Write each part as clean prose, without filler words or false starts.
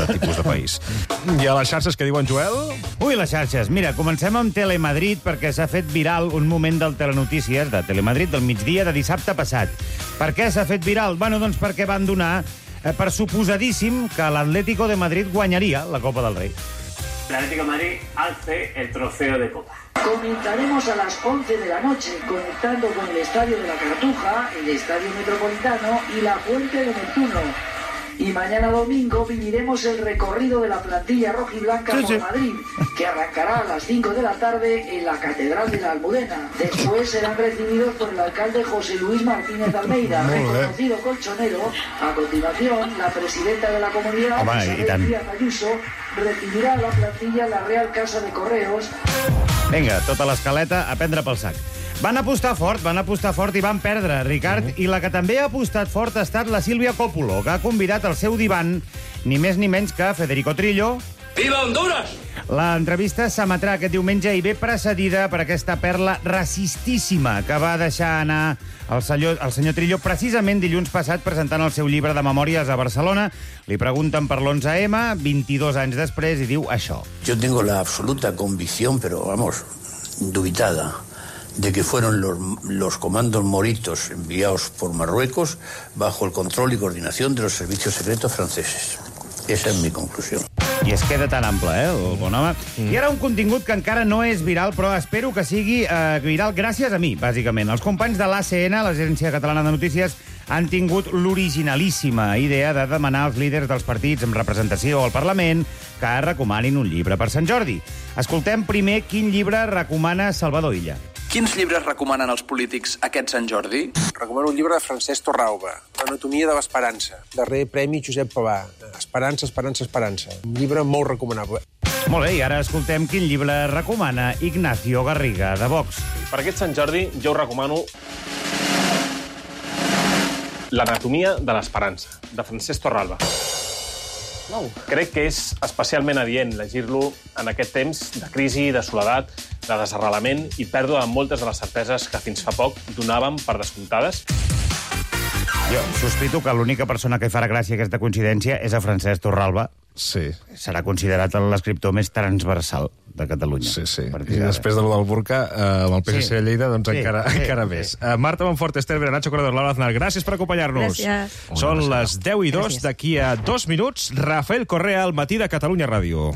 tipus de país. I a les xarxes, què diuen, Joel? Ui, les xarxes. Mira, comencem amb Telemadrid perquè s'ha fet viral un moment del Telenotícies de Telemadrid del migdia de dissabte passat. Per què s'ha fet viral? Bueno, doncs perquè van donar per suposadíssim que l'Atlético de Madrid guanyaria la Copa del Rei. El Atlético de Madrid alce el trofeo de Copa. Comenzaremos a las 11 de la noche, conectando con el Estadio de la Cartuja, el Estadio Metropolitano y la Fuente de Neptuno. Y mañana domingo viviremos el recorrido de la plantilla rojiblanca por Madrid, que arrancará a las 5 de la tarde en la Catedral de la Almudena. Después serán recibidos por el alcalde José Luis Martínez Almeida, reconocido colchonero. A continuación, la presidenta de la comunidad, Isabel Díaz Ayuso, recibirà la plantilla a la Real Casa de Correos. Vinga, tota l'escaleta a prendre pel sac. Van apostar fort i van perdre, Ricard, i la que també ha apostat fort ha estat la Sílvia Coppolo, que ha convidat al seu divan ni més ni menys que Federico Trillo. ¡Viva Honduras! L'entrevista s'emetrà aquest diumenge i ve precedida per aquesta perla racistíssima que va deixar anar el senyor Trillo precisament dilluns passat presentant el seu llibre de memòries a Barcelona. Li pregunten per l'11M, 22 anys després, i diu això. Yo tengo la absoluta convicción, pero vamos, dubitada, de que fueron los comandos moritos enviados por Marruecos bajo el control y coordinación de los servicios secretos franceses. Esa es mi conclusión. I es queda tan ample, el bon home. I ara un contingut que encara no és viral, però espero que sigui viral gràcies a mi, bàsicament. Els companys de l'ACN, l'Agència Catalana de Notícies, han tingut l'originalíssima idea de demanar als líders dels partits amb representació al Parlament que recomanin un llibre per Sant Jordi. Escoltem primer quin llibre recomana Salvador Illa. Quins llibres recomanen els polítics aquest Sant Jordi? Recomano un llibre de Francesc Torralba, L'anatomia de l'esperança, darrer premi Josep Pavà, Esperança, esperança, esperança. Un llibre molt recomanable. Molt bé, i ara escoltem quin llibre recomana Ignacio Garriga, de Vox. Per aquest Sant Jordi jo us recomano L'anatomia de l'esperança, de Francesc Torralba. Crec que és especialment adient llegir-lo en aquest temps de crisi, de soledat, de desarrelament i pèrdua de moltes de les certeses que fins fa poc donàvem per descomptades. Jo sospito que l'única persona que farà gràcia aquesta coincidència és a Francesc Torralba. Sí. Serà considerat l'escriptor més transversal de Catalunya. Sí. I després de lo del burca, amb el PSC a Lleida, doncs encara més. Marta Monfort, Esther Vera, Nacho Corredor, Laura Aznar, gràcies per acompanyar-nos. Gràcies. Són les 10:02, d'aquí a 2 minuts, Rafael Correa, al matí de Catalunya Ràdio.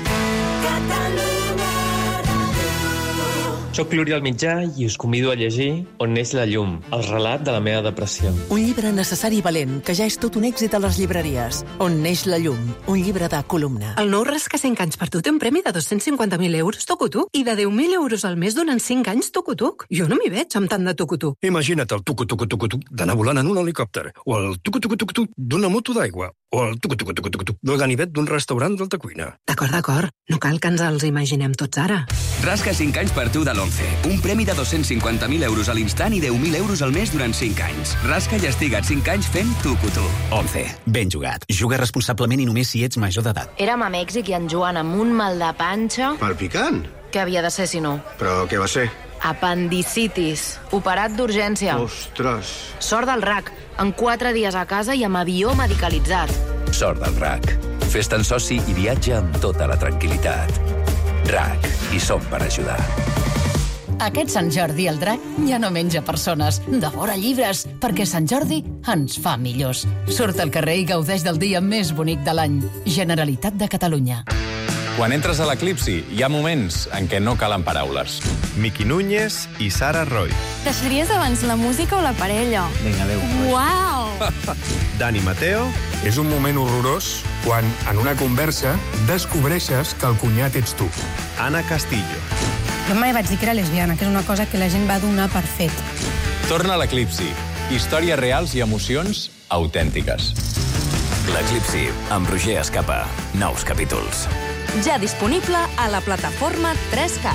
Soc l'Oriol Mitjà i us convido a llegir On neix la llum, el relat de la meva depressió. Un llibre necessari i valent, que ja és tot un èxit a les llibreries. On neix la llum, un llibre de columna. El nou Rascaciencans per tu té un premi de 250.000 euros tucutuc i de 10.000 euros al mes durant 5 anys tucutuc. Jo no m'hi veig amb tant de tucutuc. Imagina't el tucutuc d'anar volant en un helicòpter, o el tucutuc d'una moto d'aigua, o el tucutuc del ganivet d'un restaurant d'alta cuina. D'acord. No cal que ens els imaginem tots ara. Rasca 5 anys per tu de l'11. Un premi de 250.000 euros a l'instant i 10.000 euros al mes durant 5 anys. Rasca i estiga't 5 anys fent tucutu. 11. Ben jugat. Juga responsablement i només si ets major d'edat. Érem a Mèxic i en Joan amb un mal de panxa... Palpicant? Què havia de ser, si no? Però què va ser? Apendicitis. Operat d'urgència. Ostres. Sort del RAC. En 4 dies a casa i amb avió medicalitzat. Sort del RAC. Fes-te'n soci i viatja amb tota la tranquil·litat. RAC. Hi som per ajudar. Aquest Sant Jordi el drac ja no menja persones, devora llibres, perquè Sant Jordi ens fa millors. Surt al carrer i gaudeix del dia més bonic de l'any. Generalitat de Catalunya. Quan entres a l'Eclipsi, hi ha moments en què no calen paraules. Miqui Núñez i Sara Roy. Deixaries abans la música o la parella? Vinga, adéu. Uau! Dani Mateo. És un moment horrorós quan, en una conversa, descobreixes que el cunyat ets tu. Anna Castillo. Jo mai vaig dir que era lesbiana, que és una cosa que la gent va donar per fet. Torna a l'Eclipsi. Històries reals i emocions autèntiques. L'Eclipsi, amb Roger Escapa. Nous capítols. Ja disponible a la plataforma 3Cat.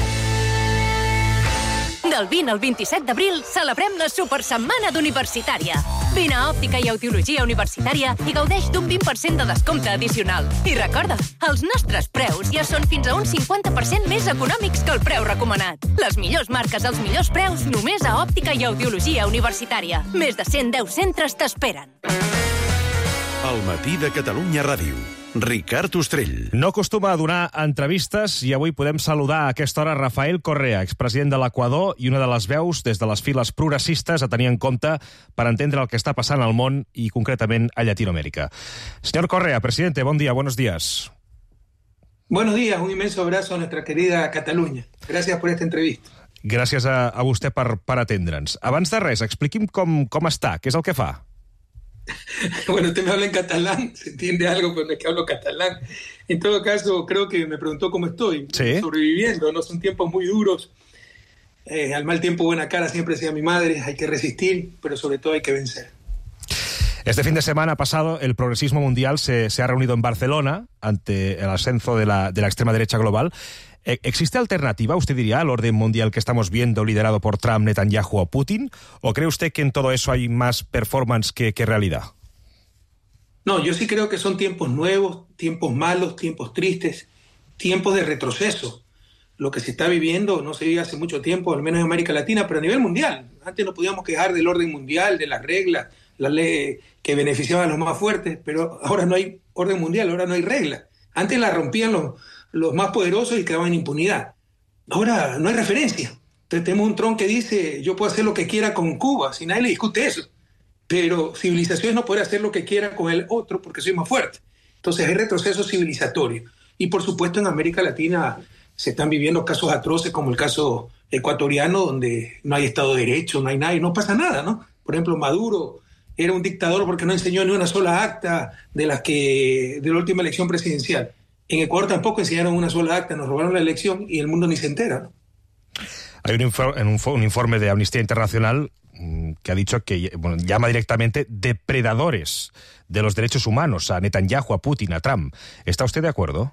Del 20 al 27 d'abril celebrem la Supersetmana d'Universitària. Vine a Òptica i Audiologia Universitària i gaudeix d'un 20% de descompte addicional. I recorda, els nostres preus ja són fins a un 50% més econòmics que el preu recomanat. Les millors marques als millors preus només a Òptica i Audiologia Universitària. Més de 110 centres t'esperen. El matí de Catalunya Ràdio. Ricard Ostrell. No acostuma a donar entrevistes i avui podem saludar a aquesta hora Rafael Correa, expresident de l'Equador i una de les veus des de les files progressistes a tenir en compte per entendre el que està passant al món i concretament a Llatinoamèrica. Señor Correa, presidente, bon dia, buenos días. Buenos días, un inmenso abrazo a nuestra querida Catalunya. Gracias por esta entrevista. Gràcies a vostè per atendre'ns. Abans de res, expliqui'm com està, què és el que fa? Bueno, usted me habla en catalán, se entiende algo cuando es que hablo catalán. En todo caso, creo que me preguntó cómo estoy. Sí. Sobreviviendo, ¿no? Son tiempos muy duros. Al mal tiempo, buena cara, siempre decía mi madre. Hay que resistir, pero sobre todo hay que vencer. Este fin de semana pasado, el progresismo mundial se ha reunido en Barcelona ante el ascenso de la extrema derecha global. ¿Existe alternativa, usted diría, al orden mundial que estamos viendo liderado por Trump, Netanyahu o Putin? ¿O cree usted que en todo eso hay más performance que realidad? No, yo sí creo que son tiempos nuevos, tiempos malos, tiempos tristes, tiempos de retroceso. Lo que se está viviendo no se vive hace mucho tiempo, al menos en América Latina, pero a nivel mundial. Antes nos podíamos quejar del orden mundial, de las reglas, las leyes que beneficiaban a los más fuertes, pero ahora no hay orden mundial, ahora no hay reglas. Antes la rompían los más poderosos y quedaban en impunidad. Ahora no hay referencia. Entonces tenemos un Trump que dice, yo puedo hacer lo que quiera con Cuba, si nadie le discute eso. Pero civilizaciones no pueden hacer lo que quiera con el otro porque soy más fuerte. Entonces hay retroceso civilizatorio. Y por supuesto en América Latina se están viviendo casos atroces como el caso ecuatoriano, donde no hay Estado de Derecho, no hay nada y no pasa nada, ¿no? Por ejemplo, Maduro era un dictador porque no enseñó ni una sola acta de la última elección presidencial. En Ecuador tampoco enseñaron una sola acta, nos robaron la elección y el mundo ni se entera, ¿no? Hay un informe de Amnistía Internacional que ha dicho que llama directamente depredadores de los derechos humanos a Netanyahu, a Putin, a Trump. ¿Está usted de acuerdo?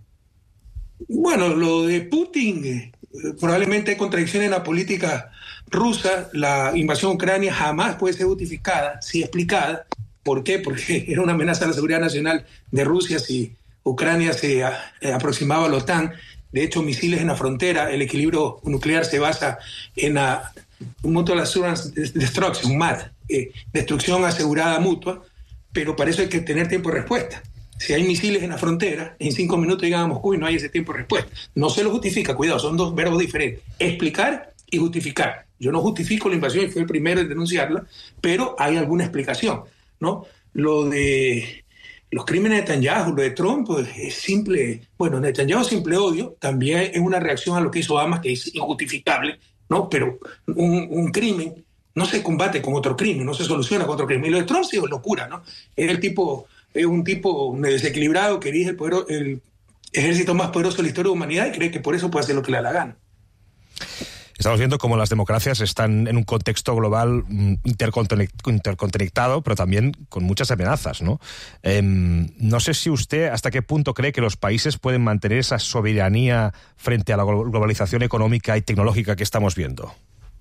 Bueno, lo de Putin, probablemente hay contradicciones en la política rusa. La invasión a Ucrania jamás puede ser justificada, si explicada. ¿Por qué? Porque era una amenaza a la seguridad nacional de Rusia si Ucrania se aproximaba a la OTAN. De hecho, misiles en la frontera, el equilibrio nuclear se basa en Mutual Assurance Destruction, MAD, destrucción asegurada mutua, pero para eso hay que tener tiempo de respuesta. Si hay misiles en la frontera, en 5 minutos llegan a Moscú y no hay ese tiempo de respuesta. No se lo justifica, cuidado, son dos verbos diferentes. Explicar y justificar. Yo no justifico la invasión y fui el primero en denunciarla, pero hay alguna explicación, ¿no? Lo de los crímenes de Netanyahu, lo de Trump, pues es simple. Bueno, Netanyahu es simple odio, también es una reacción a lo que hizo Obama, que es injustificable, ¿no? Pero un crimen no se combate con otro crimen, no se soluciona con otro crimen. Y lo de Trump sí es locura, ¿no? Es un tipo desequilibrado que dirige el ejército más poderoso de la historia de la humanidad y cree que por eso puede hacer lo que le da la gana. Estamos viendo cómo las democracias están en un contexto global interconectado, pero también con muchas amenazas, ¿no? No sé si usted hasta qué punto cree que los países pueden mantener esa soberanía frente a la globalización económica y tecnológica que estamos viendo.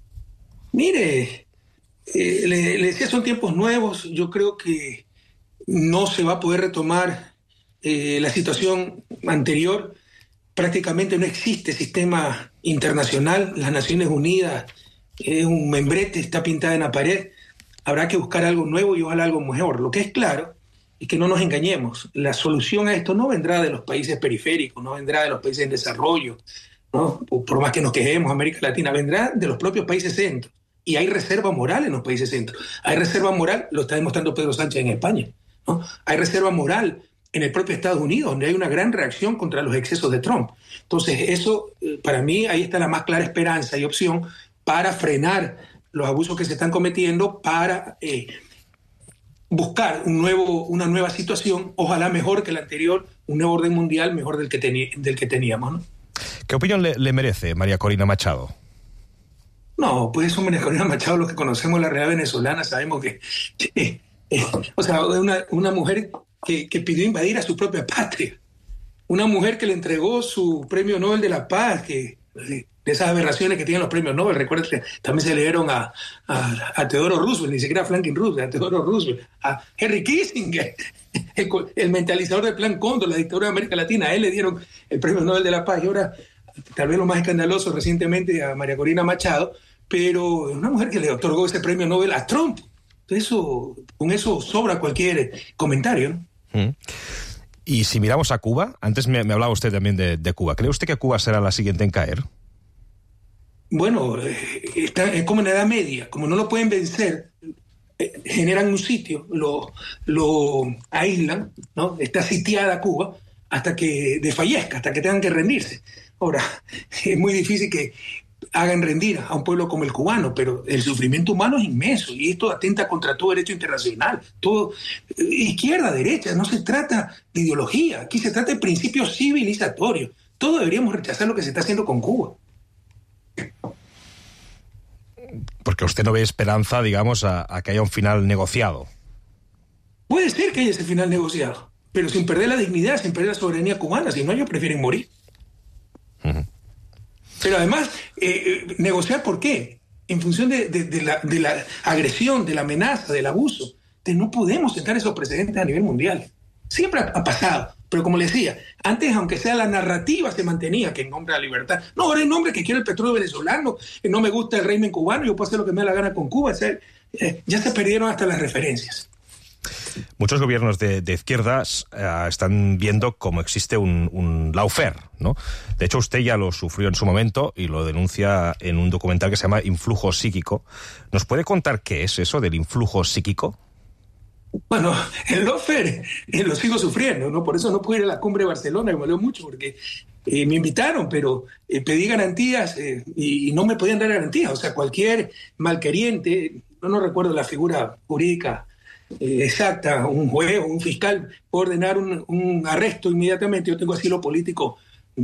Mire, le decía, son tiempos nuevos. Yo creo que no se va a poder retomar la situación anterior. Prácticamente no existe sistema internacional. Las Naciones Unidas es un membrete, está pintada en la pared. Habrá que buscar algo nuevo y ojalá algo mejor. Lo que es claro es que no nos engañemos. La solución a esto no vendrá de los países periféricos, no vendrá de los países en desarrollo, ¿no? Por más que nos quejemos, América Latina, vendrá de los propios países centros. Y hay reserva moral en los países centros. Hay reserva moral, lo está demostrando Pedro Sánchez en España, ¿no? Hay reserva moral en el propio Estados Unidos, donde hay una gran reacción contra los excesos de Trump. Entonces, eso, para mí, ahí está la más clara esperanza y opción para frenar los abusos que se están cometiendo, para buscar una nueva situación, ojalá mejor que la anterior, un nuevo orden mundial mejor del que teníamos, ¿no? ¿Qué opinión le merece María Corina Machado? No, pues eso, María Corina Machado, los que conocemos la realidad venezolana, sabemos que o sea, una mujer que pidió invadir a su propia patria. Una mujer que le entregó su premio Nobel de la Paz, de esas aberraciones que tienen los premios Nobel. Recuerden que también se le dieron a Theodore Roosevelt, ni siquiera a Franklin Roosevelt, a Theodore Roosevelt, a Henry Kissinger, el mentalizador del Plan Cóndor, la dictadura de América Latina. A él le dieron el premio Nobel de la Paz. Y ahora, tal vez lo más escandaloso recientemente, a María Corina Machado, pero una mujer que le otorgó ese premio Nobel a Trump. Entonces con eso sobra cualquier comentario, ¿no? Y si miramos a Cuba, antes me hablaba usted también de Cuba. ¿Cree usted que Cuba será la siguiente en caer? Bueno, es como en la Edad Media, como no lo pueden vencer, generan un sitio, lo aíslan, ¿no? Está sitiada Cuba hasta que desfallezca, hasta que tengan que rendirse. Ahora, es muy difícil que hagan rendir a un pueblo como el cubano, pero el sufrimiento humano es inmenso y esto atenta contra todo derecho internacional, todo izquierda, derecha, no se trata de ideología, aquí se trata de principios civilizatorios. Todos deberíamos rechazar lo que se está haciendo con Cuba. Porque usted no ve esperanza, digamos, a que haya un final negociado. Puede ser que haya ese final negociado, pero sin perder la dignidad, sin perder la soberanía cubana, si no ellos prefieren morir. Pero además, negociar ¿por qué? En función de la agresión, de la amenaza, del abuso. Entonces no podemos sentar esos precedentes a nivel mundial. Siempre ha pasado, pero como le decía, antes, aunque sea la narrativa, se mantenía que en nombre de la libertad. No, ahora en nombre que quiero el petróleo venezolano, que no me gusta el régimen cubano, yo puedo hacer lo que me da la gana con Cuba. O sea, ya se perdieron hasta las referencias. Muchos gobiernos de izquierdas están viendo cómo existe un lawfare, ¿no? De hecho, usted ya lo sufrió en su momento y lo denuncia en un documental que se llama Influjo Psíquico. ¿Nos puede contar qué es eso del influjo psíquico? Bueno, el lawfare lo sigo sufriendo, ¿no? Por eso no pude ir a la cumbre de Barcelona, me dolió mucho, porque me invitaron, pero pedí garantías y no me podían dar garantías. O sea, cualquier malqueriente, no recuerdo la figura jurídica exacta, un juez o un fiscal puede ordenar un arresto inmediatamente. Yo tengo asilo político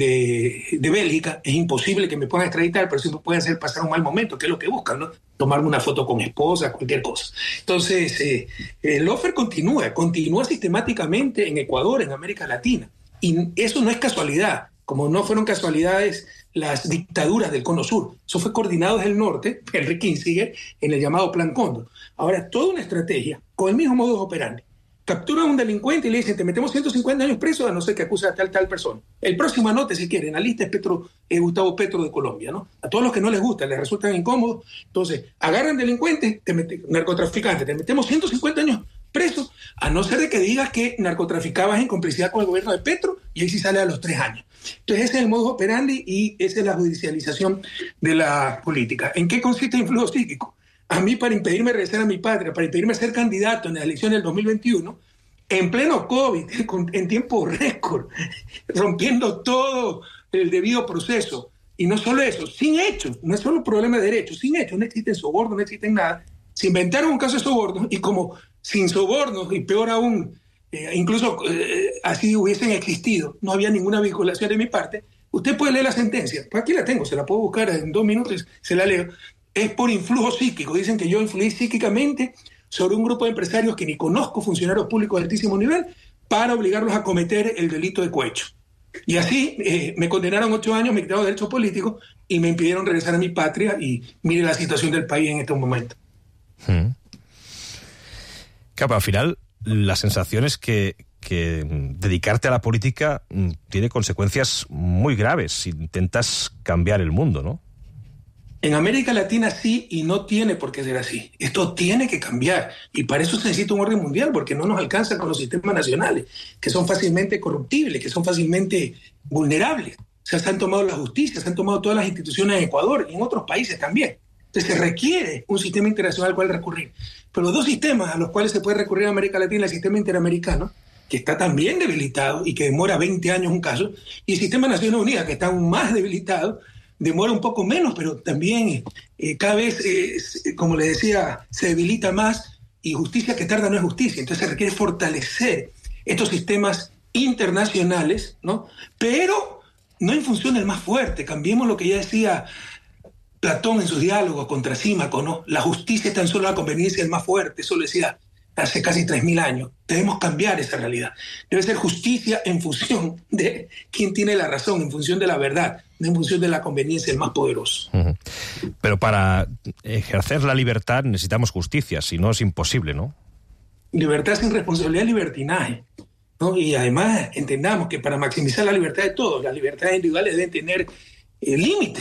de Bélgica, es imposible que me puedan extraditar, pero sí me pueden hacer pasar un mal momento, que es lo que buscan, ¿no? Tomarme una foto con mi esposa, cualquier cosa. Entonces, el lawfare continúa sistemáticamente en Ecuador, en América Latina, y eso no es casualidad, como no fueron casualidades las dictaduras del Cono Sur. Eso fue coordinado desde el norte, Henry Kissinger, en el llamado Plan Cóndor. Ahora, es toda una estrategia con el mismo modus operandi. Capturan a un delincuente y le dicen, te metemos 150 años preso a no ser que acusa a tal persona. El próximo anote, si quieren, en la lista es Gustavo Petro de Colombia, ¿no? A todos los que no les gusta, les resultan incómodos. Entonces, agarran delincuentes, narcotraficantes, te metemos 150 años preso, a no ser de que digas que narcotraficabas en complicidad con el gobierno de Petro, y ahí sí sale a los 3 años. Entonces, ese es el modus operandi y esa es la judicialización de la política. ¿En qué consiste el influjo psíquico? A mí, para impedirme regresar a mi patria, para impedirme ser candidato en las elecciones del 2021, en pleno COVID, en tiempo récord, rompiendo todo el debido proceso. Y no solo eso, sin hechos, no es solo un problema de derechos, sin hechos, no existen sobornos, no existen nada. Se inventaron un caso de sobornos y como sin sobornos, y peor aún, incluso así hubiesen existido, no había ninguna vinculación de mi parte, usted puede leer la sentencia. Pues aquí la tengo, se la puedo buscar en 2 minutos, se la leo. Es por influjo psíquico. Dicen que yo influí psíquicamente sobre un grupo de empresarios que ni conozco, funcionarios públicos de altísimo nivel, para obligarlos a cometer el delito de cohecho. Y así me condenaron 8 años, me quitaron derechos políticos y me impidieron regresar a mi patria, y mire la situación del país en estos momentos. Claro, al final la sensación es que dedicarte a la política tiene consecuencias muy graves si intentas cambiar el mundo, ¿no? En América Latina sí, y no tiene por qué ser así. Esto tiene que cambiar, y para eso se necesita un orden mundial, porque no nos alcanza con los sistemas nacionales, que son fácilmente corruptibles, que son fácilmente vulnerables. O sea, se han tomado la justicia, se han tomado todas las instituciones en Ecuador y en otros países también. Entonces se requiere un sistema internacional al cual recurrir. Pero los 2 sistemas a los cuales se puede recurrir en América Latina, el sistema interamericano, que está también debilitado y que demora 20 años un caso, y el sistema de Naciones Unidas, que está aún más debilitado, demora un poco menos, pero también cada vez, como les decía, se debilita más, y justicia que tarda no es justicia. Entonces se requiere fortalecer estos sistemas internacionales, ¿no? Pero no en función del más fuerte. Cambiemos lo que ya decía Platón en sus diálogos con Trasímaco, ¿no? La justicia es tan solo la conveniencia del más fuerte, eso lo decía hace casi 3.000 años. Debemos cambiar esa realidad. Debe ser justicia en función de quién tiene la razón, en función de la verdad, no en función de la conveniencia del más poderoso. Pero para ejercer la libertad necesitamos justicia, si no es imposible, ¿no? Libertad sin responsabilidad es libertinaje, ¿no? Y además entendamos que para maximizar la libertad de todos, las libertades individuales deben tener límites.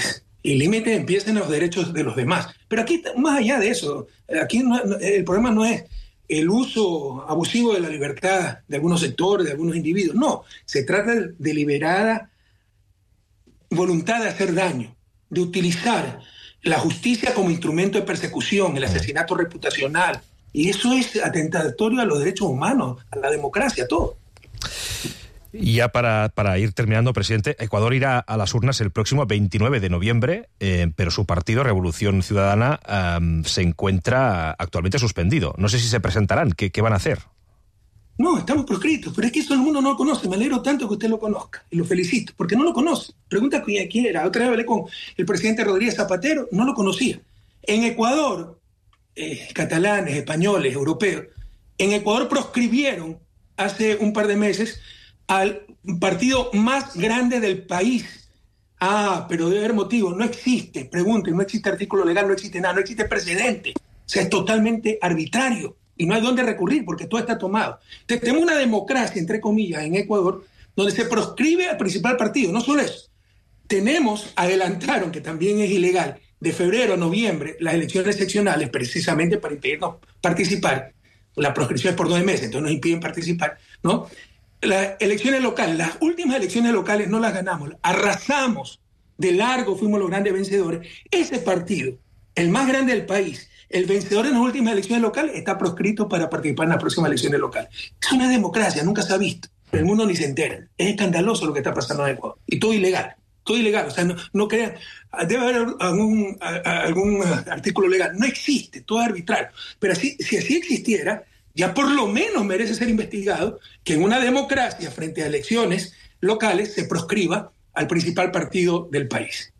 y límites empiecen los derechos de los demás. Pero aquí, más allá de eso, aquí el problema no es el uso abusivo de la libertad de algunos sectores, de algunos individuos. No, se trata de deliberada voluntad de hacer daño, de utilizar la justicia como instrumento de persecución, el asesinato reputacional. Y eso es atentatorio a los derechos humanos, a la democracia, todo. Y ya para ir terminando, presidente, Ecuador irá a las urnas el próximo 29 de noviembre, pero su partido, Revolución Ciudadana, se encuentra actualmente suspendido. No sé si se presentarán. ¿Qué van a hacer? No, estamos proscritos, pero es que eso el mundo no lo conoce. Me alegro tanto que usted lo conozca y lo felicito, porque no lo conoce. Pregunta quién era. Otra vez hablé con el presidente Rodríguez Zapatero, no lo conocía. En Ecuador, catalanes, españoles, europeos, en Ecuador proscribieron hace un par de meses al partido más grande del país. Pero debe haber motivo. No existe, pregunten, no existe artículo legal, no existe nada, no existe precedente. O sea, es totalmente arbitrario y no hay dónde recurrir porque todo está tomado. Entonces, tenemos una democracia, entre comillas, en Ecuador, donde se proscribe al principal partido. No solo eso. Adelantaron, que también es ilegal, de febrero a noviembre, las elecciones seccionales, precisamente para impedirnos participar. La proscripción es por 9 meses, entonces nos impiden participar, ¿no? Las elecciones locales, las últimas elecciones locales no las ganamos, arrasamos, de largo fuimos los grandes vencedores. Ese partido, el más grande del país, el vencedor en las últimas elecciones locales, está proscrito para participar en las próximas elecciones locales. Es una democracia, nunca se ha visto, el mundo ni se entera. Es escandaloso lo que está pasando en Ecuador, y todo ilegal, o sea, no crean, debe haber algún artículo legal, no existe, todo es arbitrario, pero si así existiera, ya por lo menos merece ser investigado que en una democracia frente a elecciones locales se proscriba al principal partido del país.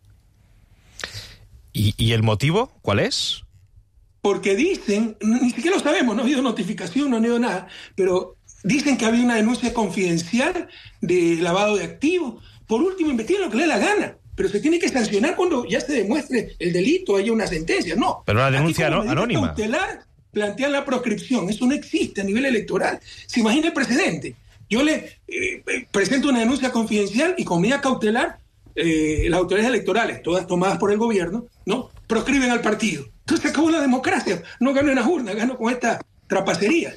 ¿Y el motivo cuál es? Porque dicen, ni siquiera lo sabemos, no ha habido notificación, no ha habido nada, pero dicen que había una denuncia confidencial de lavado de activos. Por último, investiguen lo que le dé la gana, pero se tiene que sancionar cuando ya se demuestre el delito, haya una sentencia. No. Pero una denuncia anónima. Cautelar, plantean la proscripción. Eso no existe a nivel electoral. Se imagina el precedente. Yo le presento una denuncia confidencial y con medida cautelar, las autoridades electorales, todas tomadas por el gobierno, ¿no?, proscriben al partido. Entonces se acabó la democracia. No ganó en las urnas, ganó con esta trapacería.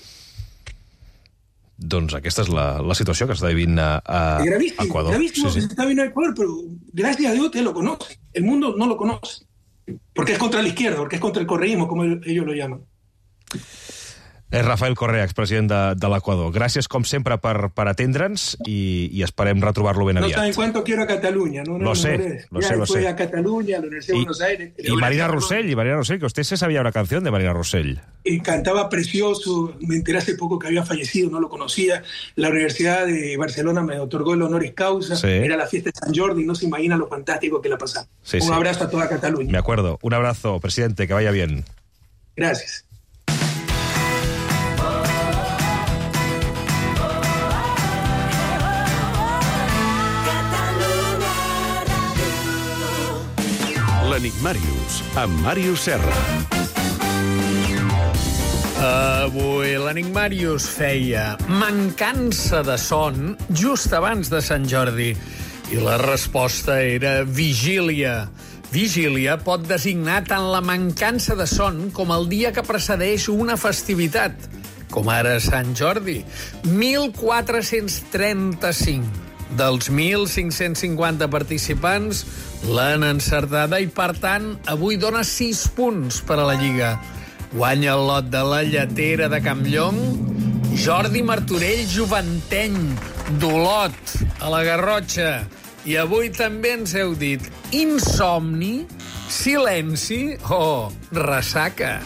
Doncs aquesta és la situació que està vivint a Ecuador. Gravísimo que se está viviendo a Ecuador, pero gracias a Dios usted lo conoce. El mundo no lo conoce. Porque es contra la izquierda, porque es contra el correísmo, como ellos lo llaman. És Rafael Correa, expresident de l'Equador. Gràcies, com sempre, per atendre'ns i esperem retrobar-lo ben aviat. No saben cuánto quiero a Cataluña. Lo sé. Fui a Cataluña, a la Universidad de Buenos Aires. Y Marina Rosell, que usted se sabía una canción de Marina Rosell. Y cantaba precioso. Me enteré hace poco que había fallecido, no lo conocía. La Universidad de Barcelona me otorgó el honoris causa. Sí. Era la fiesta de San Jordi, no se imagina lo fantástico que la pasaba. Sí, un abrazo a toda Cataluña. Me acuerdo. Un abrazo, presidente, que vaya bien. Gracias. L'Enigmàrius, amb Màrius Serra. Avui l'Enigmàrius feia mancança de son just abans de Sant Jordi. I la resposta era vigília. Vigília pot designar tant la mancança de son com el dia que precedeix una festivitat, com ara Sant Jordi. 1435. Dels 1.550 participants l'han encertada i, per tant, avui dona 6 punts per a la Lliga. Guanya el lot de la lletera de Campllong Jordi Martorell Joventeny, d'Olot, a la Garrotxa. I avui també ens heu dit insomni, silenci o ressaca.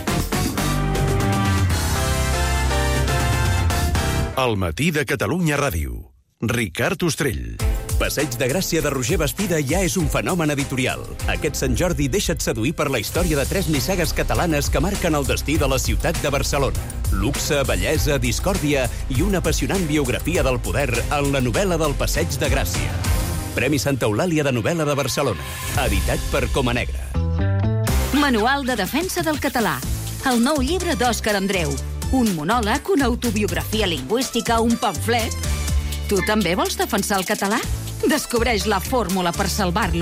Al matí de Catalunya Ràdio. Ricard Ostrell. Passeig de Gràcia de Roger Bastida ja és un fenomen editorial. Aquest Sant Jordi deixa't seduir per la història de 3 nissagues catalanes que marquen el destí de la ciutat de Barcelona. Luxe, bellesa, discòrdia i una apassionant biografia del poder en la novel·la del Passeig de Gràcia. Premi Santa Eulàlia de novel·la de Barcelona. Editat per Coma Negra. Manual de defensa del català. El nou llibre d'Òscar Andreu. Un monòleg, una autobiografia lingüística, un pamflet. Tu també vols defensar el català? Descobreix la fórmula per salvar-lo.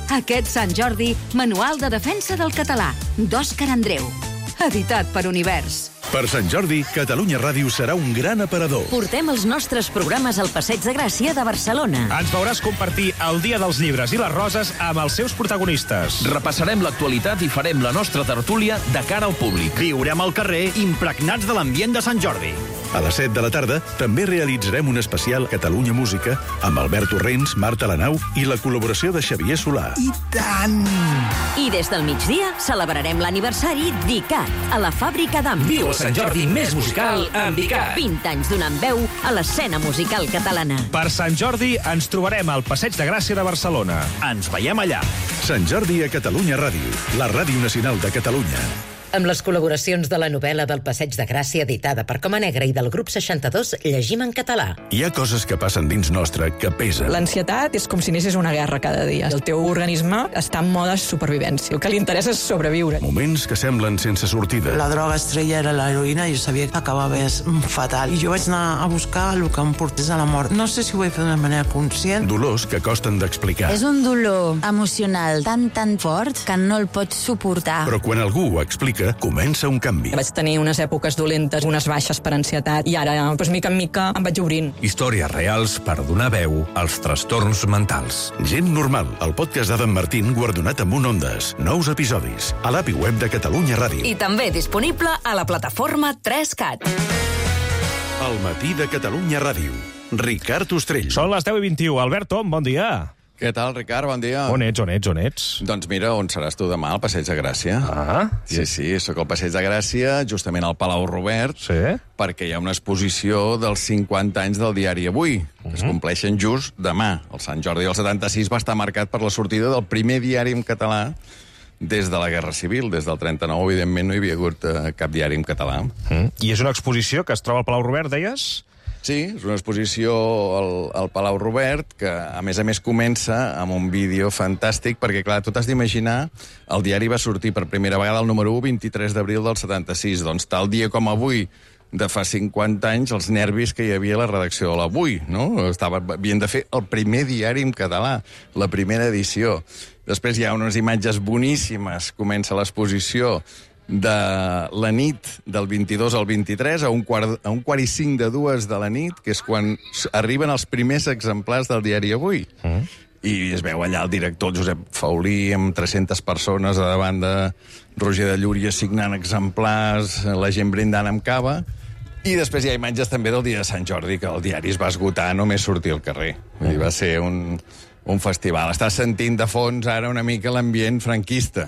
Aquest Sant Jordi, Manual de defensa del català, d'Òscar Andreu. Editat per Univers. Per Sant Jordi, Catalunya Ràdio serà un gran aparador. Portem els nostres programes al Passeig de Gràcia de Barcelona. Ens veuràs compartir el Dia dels Llibres i les Roses amb els seus protagonistes. Repassarem l'actualitat i farem la nostra tertúlia de cara al públic. Viurem al carrer impregnats de l'ambient de Sant Jordi. A les 7 de la tarda també realitzarem un especial Catalunya Música amb Albert Torrents, Marta Lanau i la col·laboració de Xavier Solà. I tant! I des del migdia celebrarem l'aniversari d'ICAT, a la fàbrica d'Àmbit. Viu el Sant Jordi més musical amb ICAT. 20 anys donant veu a l'escena musical catalana. Per Sant Jordi ens trobarem al Passeig de Gràcia de Barcelona. Ens veiem allà. Sant Jordi a Catalunya Ràdio, la ràdio nacional de Catalunya. Amb les col·laboracions de la novel·la del Passeig de Gràcia editada per Coma Negra i del grup 62, llegim en català. Hi ha coses que passen dins nostre que pesen. L'ansietat és com si anessis una guerra cada dia. El teu organisme està en mode supervivència. El que li interessa és sobreviure. Moments que semblen sense sortida. La droga estrella era l'heroïna i jo sabia que acabava fatal. I jo vaig anar a buscar el que em portés a la mort. No sé si ho vaig fer d'una manera conscient. Dolors que costen d'explicar. És un dolor emocional tan fort que no el pots suportar. Però quan algú ho explica, comença un canvi. Vaig tenir unes èpoques dolentes, unes baixes per ansietat, i ara, mica en mica, em vaig obrint. Històries reals per donar veu als trastorns mentals. Gent normal, el podcast d'Adam Martín guardonat amb un Ondes. Nous episodis, a l'app i web de Catalunya Ràdio. I també disponible a la plataforma 3CAT. El matí de Catalunya Ràdio. Ricard Ostrell. Són les 10:21. Alberto, bon dia. Què tal, Ricard? Bon dia. On ets? Doncs mira, on seràs tu demà, al Passeig de Gràcia. Sí, sóc al Passeig de Gràcia, justament al Palau Robert, perquè hi ha una exposició dels 50 anys del diari Avui, que es compleixen just demà. El Sant Jordi del 76 va estar marcat per la sortida del primer diari en català des de la Guerra Civil. Des del 39, evidentment, no hi havia hagut cap diari en català. I és una exposició que es troba al Palau Robert, deies? Sí, és una exposició al Palau Robert, que a més comença amb un vídeo fantàstic, perquè, clar, tu t'has d'imaginar, el diari va sortir per primera vegada el número 1, 23 d'abril del 76. Doncs tal dia com avui, de fa 50 anys, els nervis que hi havia a la redacció de l'Avui, no? Havien de fer el primer diari en català, la primera edició. Després hi ha unes imatges boníssimes, comença l'exposició, de la nit del 22 al 23, a un quart i 5 de 2 de la nit, que és quan arriben els primers exemplars del diari Avui. I es veu allà el director Josep Faulí amb 300 persones a davant de Roger de Llúria signant exemplars, la gent brindant amb cava. I després hi ha imatges també del dia de Sant Jordi, que el diari es va esgotar només sortir al carrer. I va ser un festival. Estàs sentint de fons ara una mica l'ambient franquista,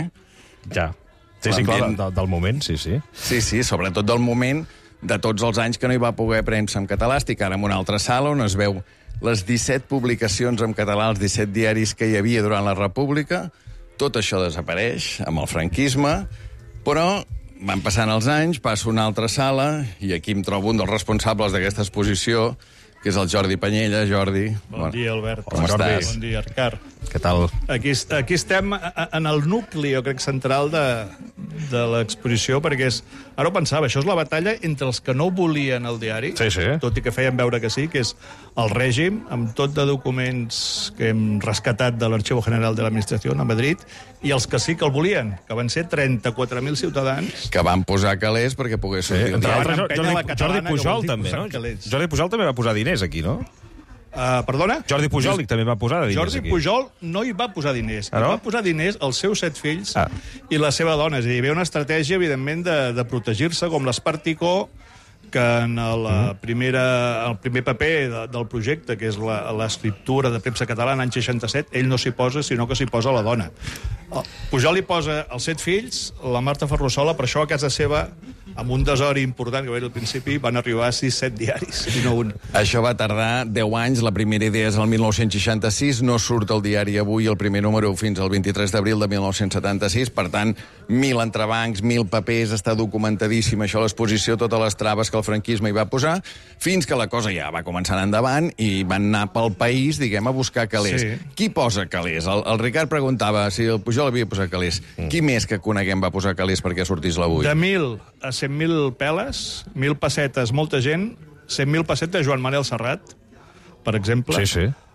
Ja. Sí, clar, del moment, sí. Sí, sobretot del moment de tots els anys que no hi va poder premsa en català. Estic ara en una altra sala on es veu les 17 publicacions en català, els 17 diaris que hi havia durant la República. Tot això desapareix amb el franquisme, però van passant els anys, passo a una altra sala, i aquí em trobo un dels responsables d'aquesta exposició, que és el Jordi Panyella. Jordi... Bon dia, Albert. Com estàs? Bon dia, Ricard. Què tal? Aquí estem en el nucli, jo crec, central de l'exposició, perquè ara ho pensava, això és la batalla entre els que no volien el diari, tot i que feien veure que sí, que és el règim, amb tot de documents que hem rescatat de l'Arxiu General de l'Administració a Madrid, i els que sí que el volien, que van ser 34.000 ciutadans. Que van posar calés perquè pogués sortir el diari. Jordi Pujol també, no? Jordi Pujol també va posar diners aquí, no? Perdona? Jordi Pujol també va posar diners Jordi aquí. Pujol no hi va posar diners. Ah, no? Va posar diners als seus 7 fills i la seva dona. És a dir, hi havia una estratègia, evidentment, de protegir-se, com l'Esparticó, que en el primer paper del projecte, que és l'escriptura de premsa catalana, l'any 67, ell no s'hi posa, sinó que s'hi posa la dona. Pujol hi posa els 7 fills, la Marta Ferrusola, per això a casa seva, amb un desori important que va haver al principi, van arribar a 6-7 diaris, i no un. Això va tardar 10 anys, la primera idea és el 1966, no surt el diari Avui, el primer número, fins al 23 d'abril de 1976, per tant, 1.000 entrebancs, 1.000 papers, està documentadíssim això, l'exposició, totes les traves que el franquisme hi va posar, fins que la cosa ja va començar endavant i van anar pel país, diguem, a buscar calés. Sí. Qui posa calés? El Ricard preguntava si el Pujol havia posat calés. Qui més que coneguem va posar calés perquè sortís l'Avui? De 1.000 a 100.000 peles, 1.000 pessetes, molta gent, 100.000 pessetes Joan Manel Serrat, per exemple. Sí.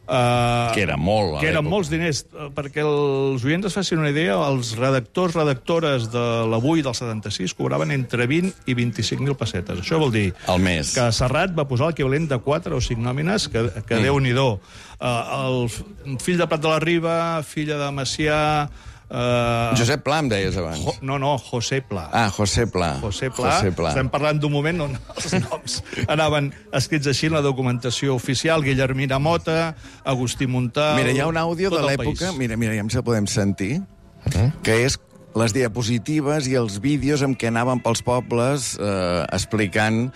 Que era molt, a que eren l'època. molts diners. Perquè els oients es facin una idea, els redactors de l'Avui del 76 cobraven entre 20 i 25.000 pessetes. Això vol dir al mes. Que Serrat va posar l'equivalent de 4 o 5 nòmines, que Déu-n'hi-do. El fill de Prat de la Riba, filla de Macià... Josep Pla, em deies abans. José Pla. José Pla. José Pla. Estem parlant d'un moment on els noms anaven escrits així en la documentació oficial. Guillermina Mota, Agustí Montal... Mira, hi ha un àudio de l'època, mira, ja ens el podem sentir, que és les diapositives i els vídeos amb què anaven pels pobles explicant...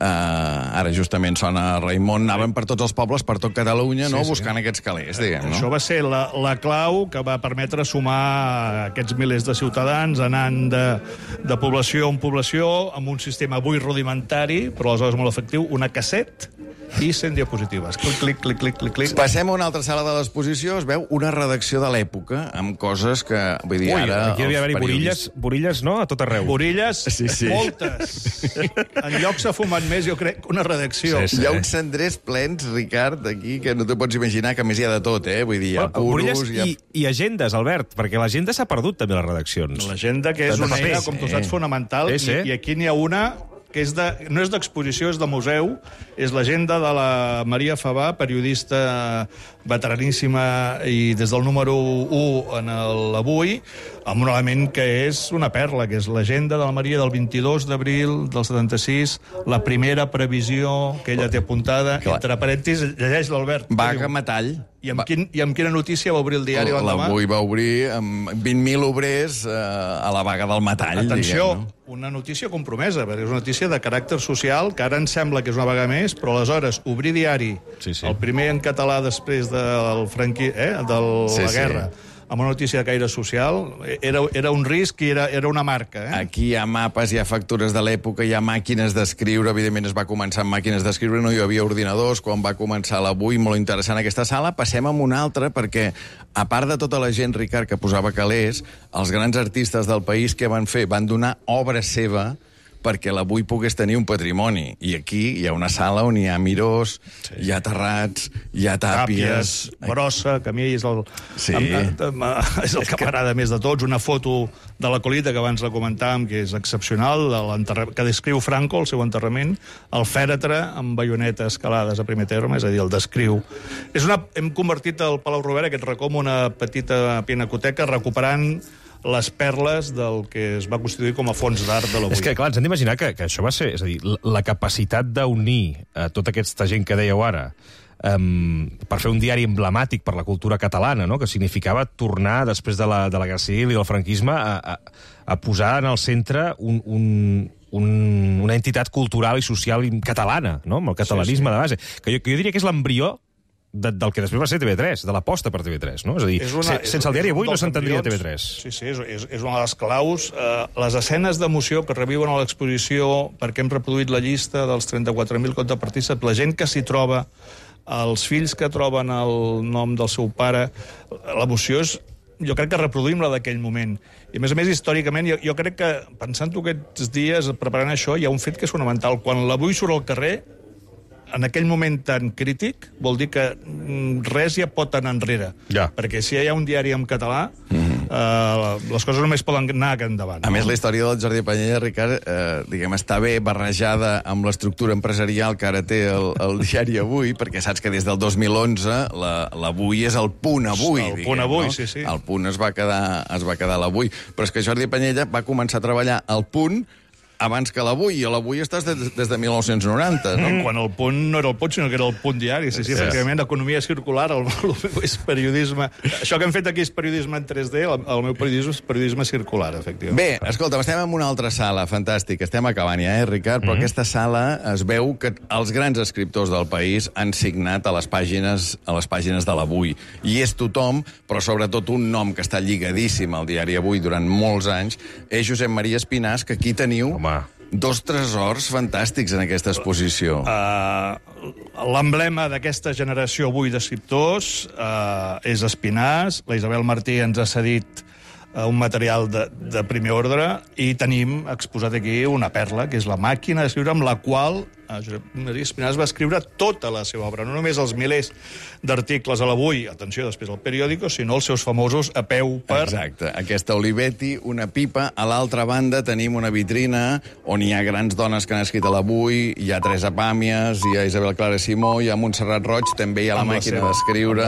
ara justament sona Raimon, anaven per tots els pobles, per tot Catalunya, no? Buscant aquests calés, diguem, no? Això va ser la clau que va permetre sumar aquests milers de ciutadans anant de població en població amb un sistema avui rudimentari, però aleshores molt efectiu, una casset i 100 diapositives. Clic, clic, clic, clic, clic. Passem a una altra sala de l'exposició, es veu una redacció de l'època, amb coses que, vull dir, ara... Aquí havia d'haver-hi borilles, no?, a tot arreu. Borilles, sí. Moltes. En lloc s'ha fumat més, jo crec, una redacció. Sí. Hi ha uns cendrers plens, Ricard, aquí, que no te pots imaginar, que a més hi ha de tot, vull dir, hi ha puros... I agendes, Albert, perquè l'agenda s'ha perdut també, les redaccions. L'agenda, que és una eina, com tu saps, fonamental, i aquí n'hi ha una que no és d'exposició, és de museu, és l'agenda de la Maria Favà, periodista veteraníssima i des del número 1 en l'Avui, amb un element que és una perla, que és l'agenda de la Maria del 22 d'abril del 76, la primera previsió que ella té apuntada, entre parèntesis, llegeix l'Albert. Vaga metall. I amb quina notícia va obrir el diari l'endemà? L'Avui va obrir amb 20.000 obrers a la vaga del metall. Atenció, una notícia compromesa, perquè és una notícia de caràcter social, que ara ens sembla que és una vaga més, però aleshores obrir diari, el primer en català després de la guerra, amb una notícia de caire social, era un risc i era una marca. Aquí hi ha mapes, hi ha factures de l'època, hi ha màquines d'escriure, evidentment es va començar amb màquines d'escriure, no hi havia ordinadors, quan va començar l'Avui, molt interessant aquesta sala. Passem a una altra, perquè a part de tota la gent, Ricard, que posava calés, els grans artistes del país que van fer, van donar obra seva perquè l'Avui pogués tenir un patrimoni. I aquí hi ha una sala on hi ha Mirós, hi ha Terrats, hi ha Tàpies... Brossa, que a mi és el camarada més de tots. Una foto de la Colita, que abans la comentàvem, que és excepcional, que descriu Franco, el seu enterrament, el fèretre amb baioneta escalades a primer terme, és a dir, el descriu. Hem convertit el Palau Robert, aquest racó, en una petita pinacoteca, recuperant les perles del que es va constituir com a fons d'art de l'Avui. És que, clar, ens hem d'imaginar que això va ser... És a dir, la capacitat d'unir tota aquesta gent que dèieu ara per fer un diari emblemàtic per la cultura catalana, no?, que significava tornar, després de la Guerra Civil i del franquisme, a posar en el centre una entitat cultural i social catalana, no?, amb el catalanisme de base. Que jo diria que és l'embrió del que després va ser TV3, de l'aposta per TV3, no? És a dir, sense el diari Avui no s'entendria TV3. Sí, és una de les claus. Les escenes d'emoció que reviuen a l'exposició, perquè hem reproduït la llista dels 34.000 contrapartistes, la gent que s'hi troba, els fills que troben el nom del seu pare, l'emoció és... Jo crec que reproduïm la d'aquell moment. I, a més, històricament, jo crec que, pensant-ho aquests dies, preparant això, hi ha un fet que és fonamental. Quan l'Avui surt al carrer, en aquell moment tan crític, vol dir que res ja pot anar enrere. Perquè si hi ha un diari en català, les coses només poden anar endavant. A més, la història del Jordi Panyella, Ricard, diguem, està bé barrejada amb l'estructura empresarial que ara té el diari Avui, perquè saps que des del 2011 l'Avui és el Punt Avui. El Punt Avui, sí. El Punt es va quedar a l'Avui. Però és que Jordi Panyella va començar a treballar al Punt abans que l'Avui, i l'Avui estàs des de 1990, no? Quan el Punt no era el Punt, sinó que era el Punt Diari. Sí, efectivament, economia circular, el meu és periodisme... Això que hem fet aquí és periodisme en 3D, el meu periodisme és periodisme circular, efectivament. Bé, escolta, estem en una altra sala, fantàstic, estem acabant ja, Ricard? Però aquesta sala es veu que els grans escriptors del país han signat a les pàgines de l'Avui. I és tothom, però sobretot un nom que està lligadíssim al diari Avui durant molts anys, és Josep Maria Espinàs, que aquí teniu... dos tresors fantàstics en aquesta exposició. L'emblema d'aquesta generació avui d'escriptors és Espinàs. La Isabel Martí ens ha cedit un material de primer ordre i tenim exposat aquí una perla, que és la màquina d'escriure amb la qual Josep Maria Espinàs, va escriure tota la seva obra, no només els milers d'articles a l'Avui, atenció, després al periòdico, sinó els seus famosos a peu per... Exacte, aquesta Olivetti, una pipa. A l'altra banda tenim una vitrina on hi ha grans dones que han escrit a l'Avui, hi ha Teresa Pàmies, hi ha Isabel Clara Simó, hi ha Montserrat Roig, també hi ha la màquina d'escriure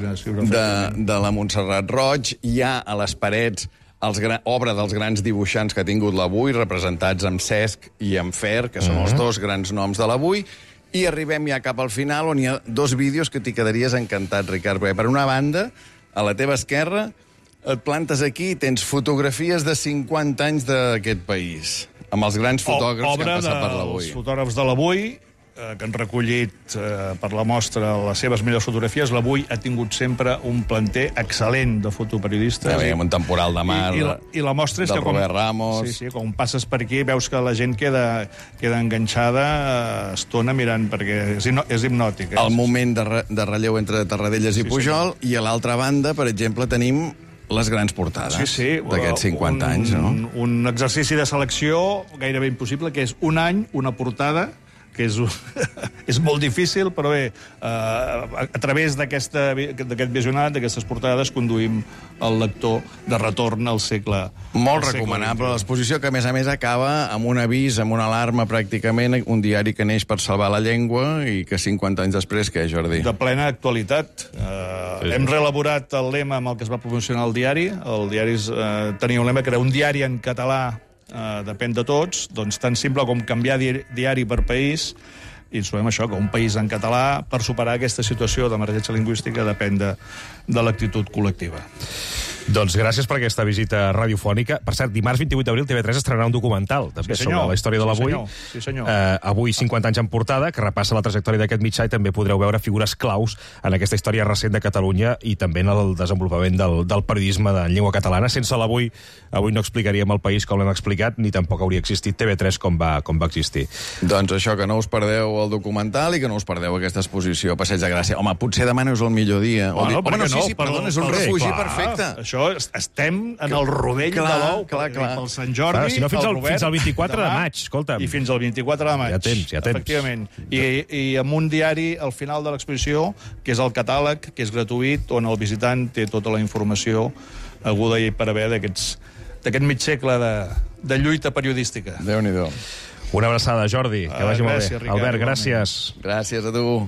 de la Montserrat Roig, hi ha a les parets obra dels grans dibuixants que ha tingut l'Avui, representats amb Cesc i amb Fer, que són els dos grans noms de l'Avui, i arribem ja cap al final, on hi ha dos vídeos que t'hi quedaries encantat, Ricard, perquè per una banda, a la teva esquerra, et plantes aquí i tens fotografies de 50 anys d'aquest país, amb els grans fotògrafs que han passat per l'Avui. Obra dels fotògrafs de l'Avui, que han recollit per la mostra les seves millors fotografies. L'Avui ha tingut sempre un planter excel·lent de fotoperiodistes. Amb un temporal de mar I la mostra és del Robert Ramos. Sí, quan passes per aquí veus que la gent queda enganxada estona mirant, perquè és hipnòtic. El moment de relleu entre Tarradellas i Pujol, i a l'altra banda, per exemple, tenim les grans portades d'aquests 50 anys. Un exercici de selecció gairebé impossible, que és un any, una portada, que és molt difícil, però bé, a través d'aquest visionat, d'aquestes portades, conduïm el lector de retorn al segle... Molt recomanable l'exposició, que a més acaba amb un avís, amb una alarma pràcticament, un diari que neix per salvar la llengua i que 50 anys després, què, Jordi? De plena actualitat. Hem reelaborat el lema amb el que es va promocionar el diari. El diari tenia un lema que era un diari en català depèn de tots, doncs tan simple com canviar diari per país, i ens trobem això, que un país en català, per superar aquesta situació d'emergència lingüística, depèn de l'actitud col·lectiva. Doncs gràcies per aquesta visita radiofònica. Per cert, dimarts 28 d'abril TV3 estrenarà un documental també sobre la història de l'Avui. Sí, senyor. Avui 50 anys en portada, que repassa la trajectòria d'aquest mitjà, i també podreu veure figures claus en aquesta història recent de Catalunya i també en el desenvolupament del periodisme de llengua catalana. Sense l'Avui, avui no explicaríem el país com l'hem explicat, ni tampoc hauria existit TV3 com va existir. Doncs això, que no us perdeu el documental i que no us perdeu aquesta exposició a Passeig de Gràcia. Home, potser demà no és el millor dia. Perdó, és un refugi perfecte. Això, estem en el rovell de l'ou pel Sant Jordi. Si no, fins al 24 de maig, escolta'm. I fins al 24 de maig. Ja tens. Efectivament. I amb un diari al final de l'exposició, que és el catàleg, que és gratuït, on el visitant té tota la informació aguda i per haver d'aquest mig segle de lluita periodística. Déu-n'hi-do. Una abraçada, Jordi. Que vagi molt bé. Ricard, Albert, gràcies. Gràcies a tu.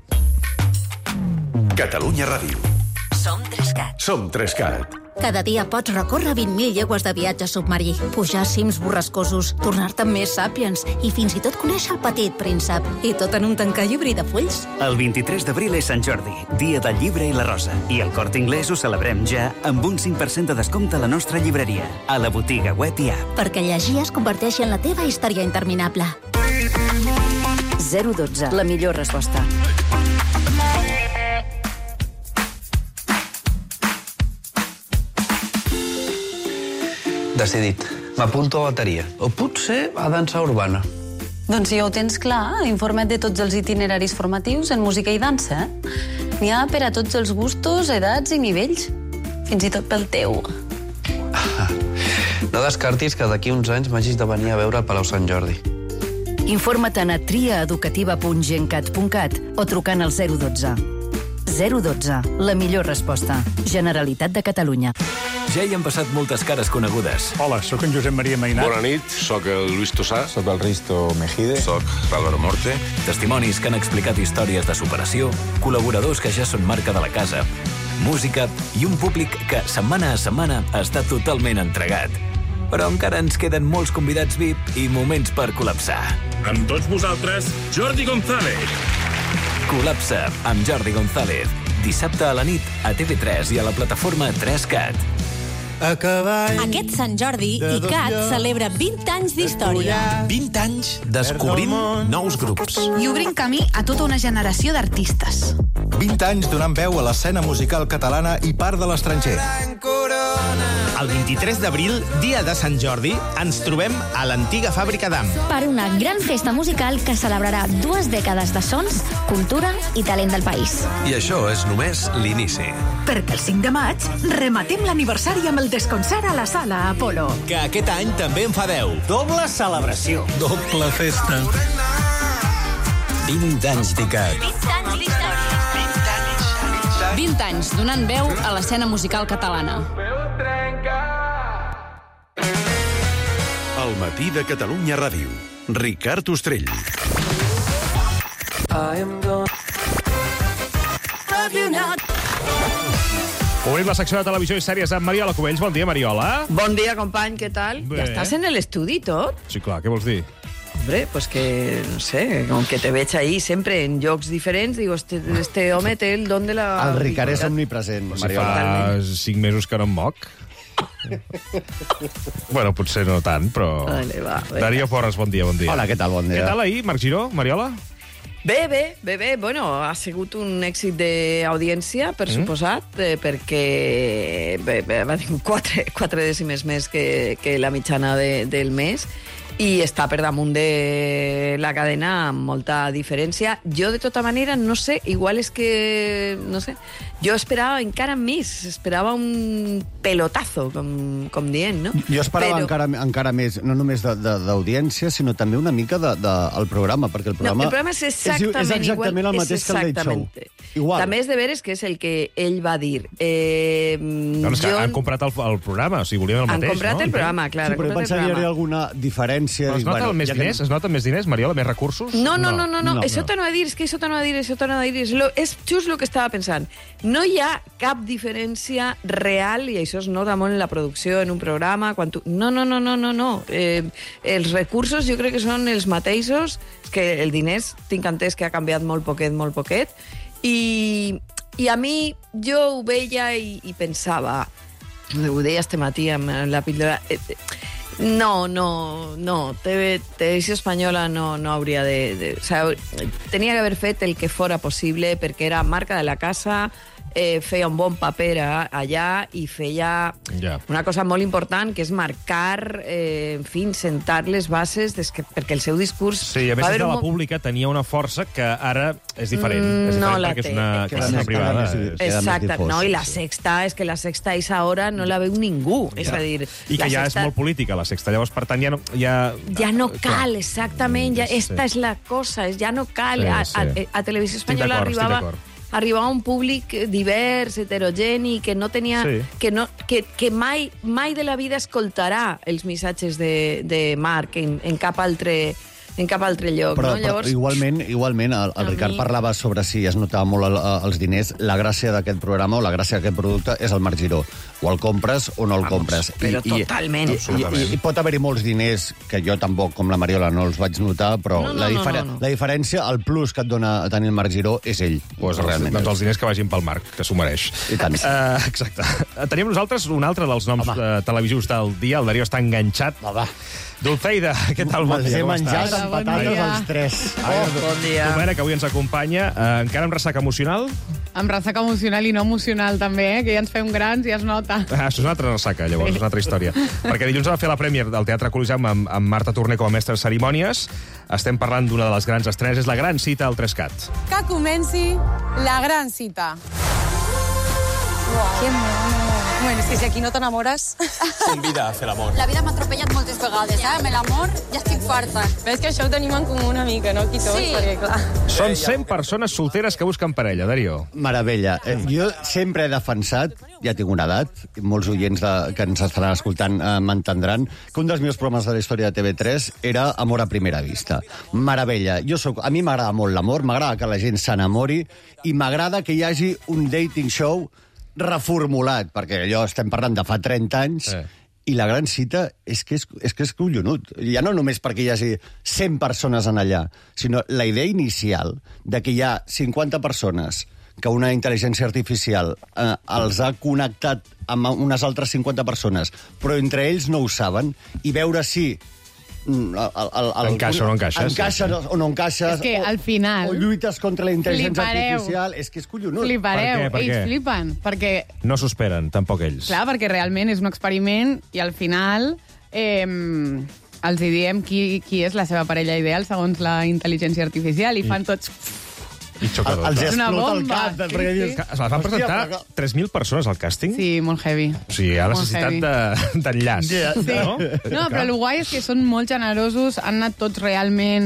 Catalunya Ràdio. Som 3CAT. Som 3CAT. Cada dia pots recórrer 20.000 llegües de viatge submarí, pujar cims borrascosos, tornar-te més Sapiens i fins i tot conèixer el Petit Príncep. I tot en un tancallibri de fulls. El 23 d'abril és Sant Jordi, dia del llibre i la rosa. I al Corte Inglés ho celebrem ja amb un 5% de descompte a la nostra llibreria, a la botiga web i app. Perquè llegir es converteixi en la teva història interminable. 012, la millor resposta. Decidit. M'apunto a bateria. O potser a dansa urbana. Doncs si ja ho tens clar, informa't de tots els itineraris formatius en música i dansa. N'hi ha per a tots els gustos, edats i nivells. Fins i tot pel teu. No descartis que d'aquí uns anys m'hagis de venir a veure al Palau Sant Jordi. Informa't a triaeducativa.gencat.cat o trucant al 012. 012, la millor resposta. Generalitat de Catalunya. Ja hi han passat moltes cares conegudes. Hola, sóc en Josep Maria Mainat. Bona nit, sóc el Luis Tossà. Sóc el Risto Mejide. Sóc l'Álvaro Morte. Testimonis que han explicat històries de superació, col·laboradors que ja són marca de la casa, música i un públic que, setmana a setmana, està totalment entregat. Però encara ens queden molts convidats VIP i moments per col·lapsar. Amb tots vosaltres, Jordi González. Col·lapsa amb Jordi González. Dissabte a la nit a TV3 i a la plataforma 3CAT. Aquest Sant Jordi, ICAT celebra 20 anys d'història. 20 anys descobrint nous grups. I obrint camí a tota una generació d'artistes. 20 anys donant veu a l'escena musical catalana i part de l'estranger. El 23 d'abril, dia de Sant Jordi, ens trobem a l'antiga fàbrica d'Am. Per una gran festa musical que celebrarà 2 dècades de sons, cultura i talent del país. I això és només l'inici. Perquè el 5 de maig rematem l'aniversari amb el desconcert a la sala Apolo. Que aquest any també en fa 10. Doble celebració. Doble festa. 20 anys d'ICAT. 20 anys donant veu a l'escena musical catalana. El matí de Catalunya Ràdio. Ricard Ostrell. Obrim la secció de televisió i sèries amb Mariola Cubells. Bon dia, Mariola. Bon dia, company, què tal? Bé. Ja estàs en l'estudi, tot? Sí, clar, què vols dir? Hombre, pues que, no sé, com que te veig ahí sempre en llocs diferents, digo, este home té el don de la... El Ricard és omnipresent, Mariola. Si fa 5 mesos que no em moc. Bueno, potser no tant, però... Vale, va. Darío Porras, bon dia, bon dia. Hola, què tal, bon dia. Què tal ahir, Marc Giró, Mariola? Bé. Bueno, ha sigut un èxit d'audiència, per suposat, perquè va dir 4 dècimes més que la mitjana del mes, i està per damunt de la cadena amb molta diferència. Jo, de tota manera, no sé, igual és que, no sé, jo esperava encara més, esperava un pelotazo, com dient, no? Jo esperava encara més, no només d'audiència, sinó també una mica del programa, perquè el programa... No, el programa és exactament igual, el mateix que el Late Show. Igual. També és de veres que és el que ell va dir. No, és que han comprat el programa, o sigui, volien el mateix, no? Han comprat el programa, clar. Sí, però pensava que hi hauria alguna diferència. Però es nota més diners? Es nota més diners, Mariola, més recursos? No. Això t'anava a dir, és que això t'anava a dir. És just el que estava pensant. No hi ha cap diferència real, i això es nota molt en la producció, en un programa, quan tu... No. Els recursos jo crec que són els mateixos, que el diners tinc entès que ha canviat molt poquet, i a mi jo ho veia i pensava, ho deia este matí amb la píldora... No, Televisió Espanyola no hauria de... O sea, tenia que haver fet el que fora possible, perquè era marca de la casa, feia un bon paper allà i feia una cosa molt important, que és marcar, en fi, sentar les bases perquè el seu discurs... Sí, a més de la pública tenia una força que ara és diferent. No la té. Perquè és una privada. Exacte, no, i la Sexta, és que la Sexta a aquesta hora no la veu ningú. És a dir... I que ja és molt política, la Sexta. Llavors, per tant, ja no cal, exactament. Esta és la cosa, ja no cal. A Televisió Espanyola arribava un públic divers, heterogeni, que no tenia... que mai de la vida escoltarà els missatges de Marc en cap altre lloc. Però, no? Llavors... igualment el Ricard parlava sobre si es notava molt els diners. La gràcia d'aquest programa o la gràcia d'aquest producte és el Marc Giró. O el compres o no el compres. Però totalment. I pot haver-hi molts diners, que jo tampoc, com la Mariola, no els vaig notar, però la diferència, el plus que et dona tenir el Marc Giró és ell. Doncs els diners que vagin pel Marc, que s'ho mereix. I tant. Exacte. Tenim nosaltres un altre dels noms televisius del dia. El Darío està enganxat. Dulceida, què tal? Bon dia, com estàs? Patates als 3. Bon dia. Domènec, que avui ens acompanya. Encara amb ressaca emocional? Amb ressaca emocional i no emocional, també, que ja ens fem grans i es nota. Això és una altra ressaca, llavors, és una altra història. Perquè dilluns va fer la Premier del Teatre Coliseum amb Marta Torné com a mestre de cerimònies. Estem parlant d'una de les grans estrenes, és la gran cita al 3CAT. Que comenci la gran cita. Que mono. Bueno, és que si aquí no t'enamores... Convida a fer l'amor. La vida m'ha atropellat moltes vegades, Amb l'amor ja estic farta. Ves que això ho tenim en comú una mica, no? Aquí tots, perquè clar... Són 100 persones solteres que busquen parella, Darío. Meravella. Jo sempre he defensat, ja tinc una edat, molts oients que ens estaran escoltant m'entendran, que un dels meus programes de la història de TV3 era Amor a primera vista. Meravella. A mi m'agrada molt l'amor, m'agrada que la gent s'enamori i m'agrada que hi hagi un dating show reformulat, perquè allò estem parlant de fa 30 anys, i la gran cita és que és collonut. Ja no només perquè hi hagi 100 persones en allà, sinó la idea inicial de que hi ha 50 persones que una intel·ligència artificial els ha connectat amb unes altres 50 persones, però entre ells no ho saben, i veure si encaixa o no encaixes. Encaixes o no encaixes. És que al final... O lluites contra la intel·ligència artificial. És que és collonut. Flipareu. Per què? Ells flipen. Perquè... No s'ho esperen, tampoc ells. Clar, perquè realment és un experiment i al final els hi diem qui és la seva parella ideal segons la intel·ligència artificial i fan tots... I xocador. Els explota el cap. Es van presentar 3.000 persones al càsting? Sí, molt heavy. O sigui, hi ha necessitat d'enllaç. Sí. No, però el guai és que són molt generosos, han anat tots realment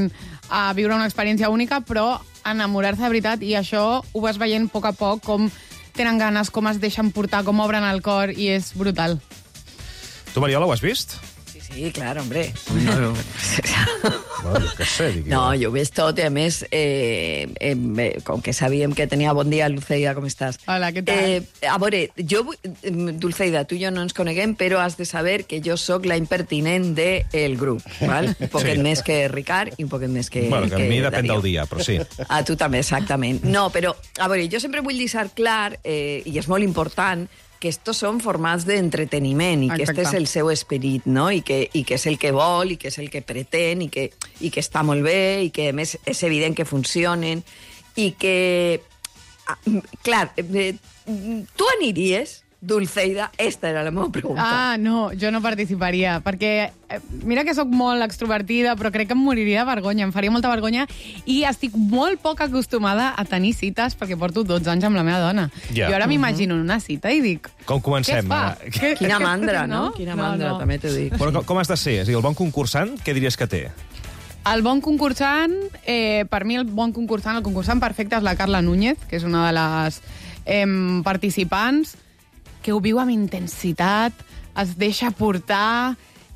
a viure una experiència única, però enamorar-se de veritat, i això ho vas veient a poc a poc, com tenen ganes, com es deixen portar, com obren el cor, i és brutal. Tu, Mariola, ho has vist? Sí, claro, hombre. Bueno, què sé, dic. No, jo ho veig tot, i a més, com que sabíem que tenia bon dia, Dulceida, com estàs? Hola, què tal? A veure, Dulceida, tu i jo no ens coneguem, però has de saber que jo sóc la impertinent del grup, val? Un poquet més que Ricard i un poquet més que Bueno, que a mi depèn Darío. del dia, però sí. A tu també, exactament. No, però, a veure, jo sempre vull deixar clar, i és molt important, que estos són formats d'entreteniment i que este és el seu esperit, no? I que és el que vol, i que és el que pretén, i que està molt bé, i que, a més, és evident que funcionen, i que... Clar, tu aniries, Dulceida? Esta era la meva pregunta. Ah, no, jo no participaria, perquè mira que sóc molt extrovertida, però crec que em moriria de vergonya, em faria molta vergonya, i estic molt poc acostumada a tenir cites, perquè porto 12 anys amb la meva dona. Ja. Jo ara m'imagino una cita i dic... Com comencem? Què es fa? Quina mandra, no? Quina mandra, també t'ho dic. Bueno, com has de ser? És a dir, el bon concursant, què diries que té? El bon concursant, per mi el concursant perfecte és la Carla Núñez, que és una de les participants, que ho viu amb intensitat, es deixa portar,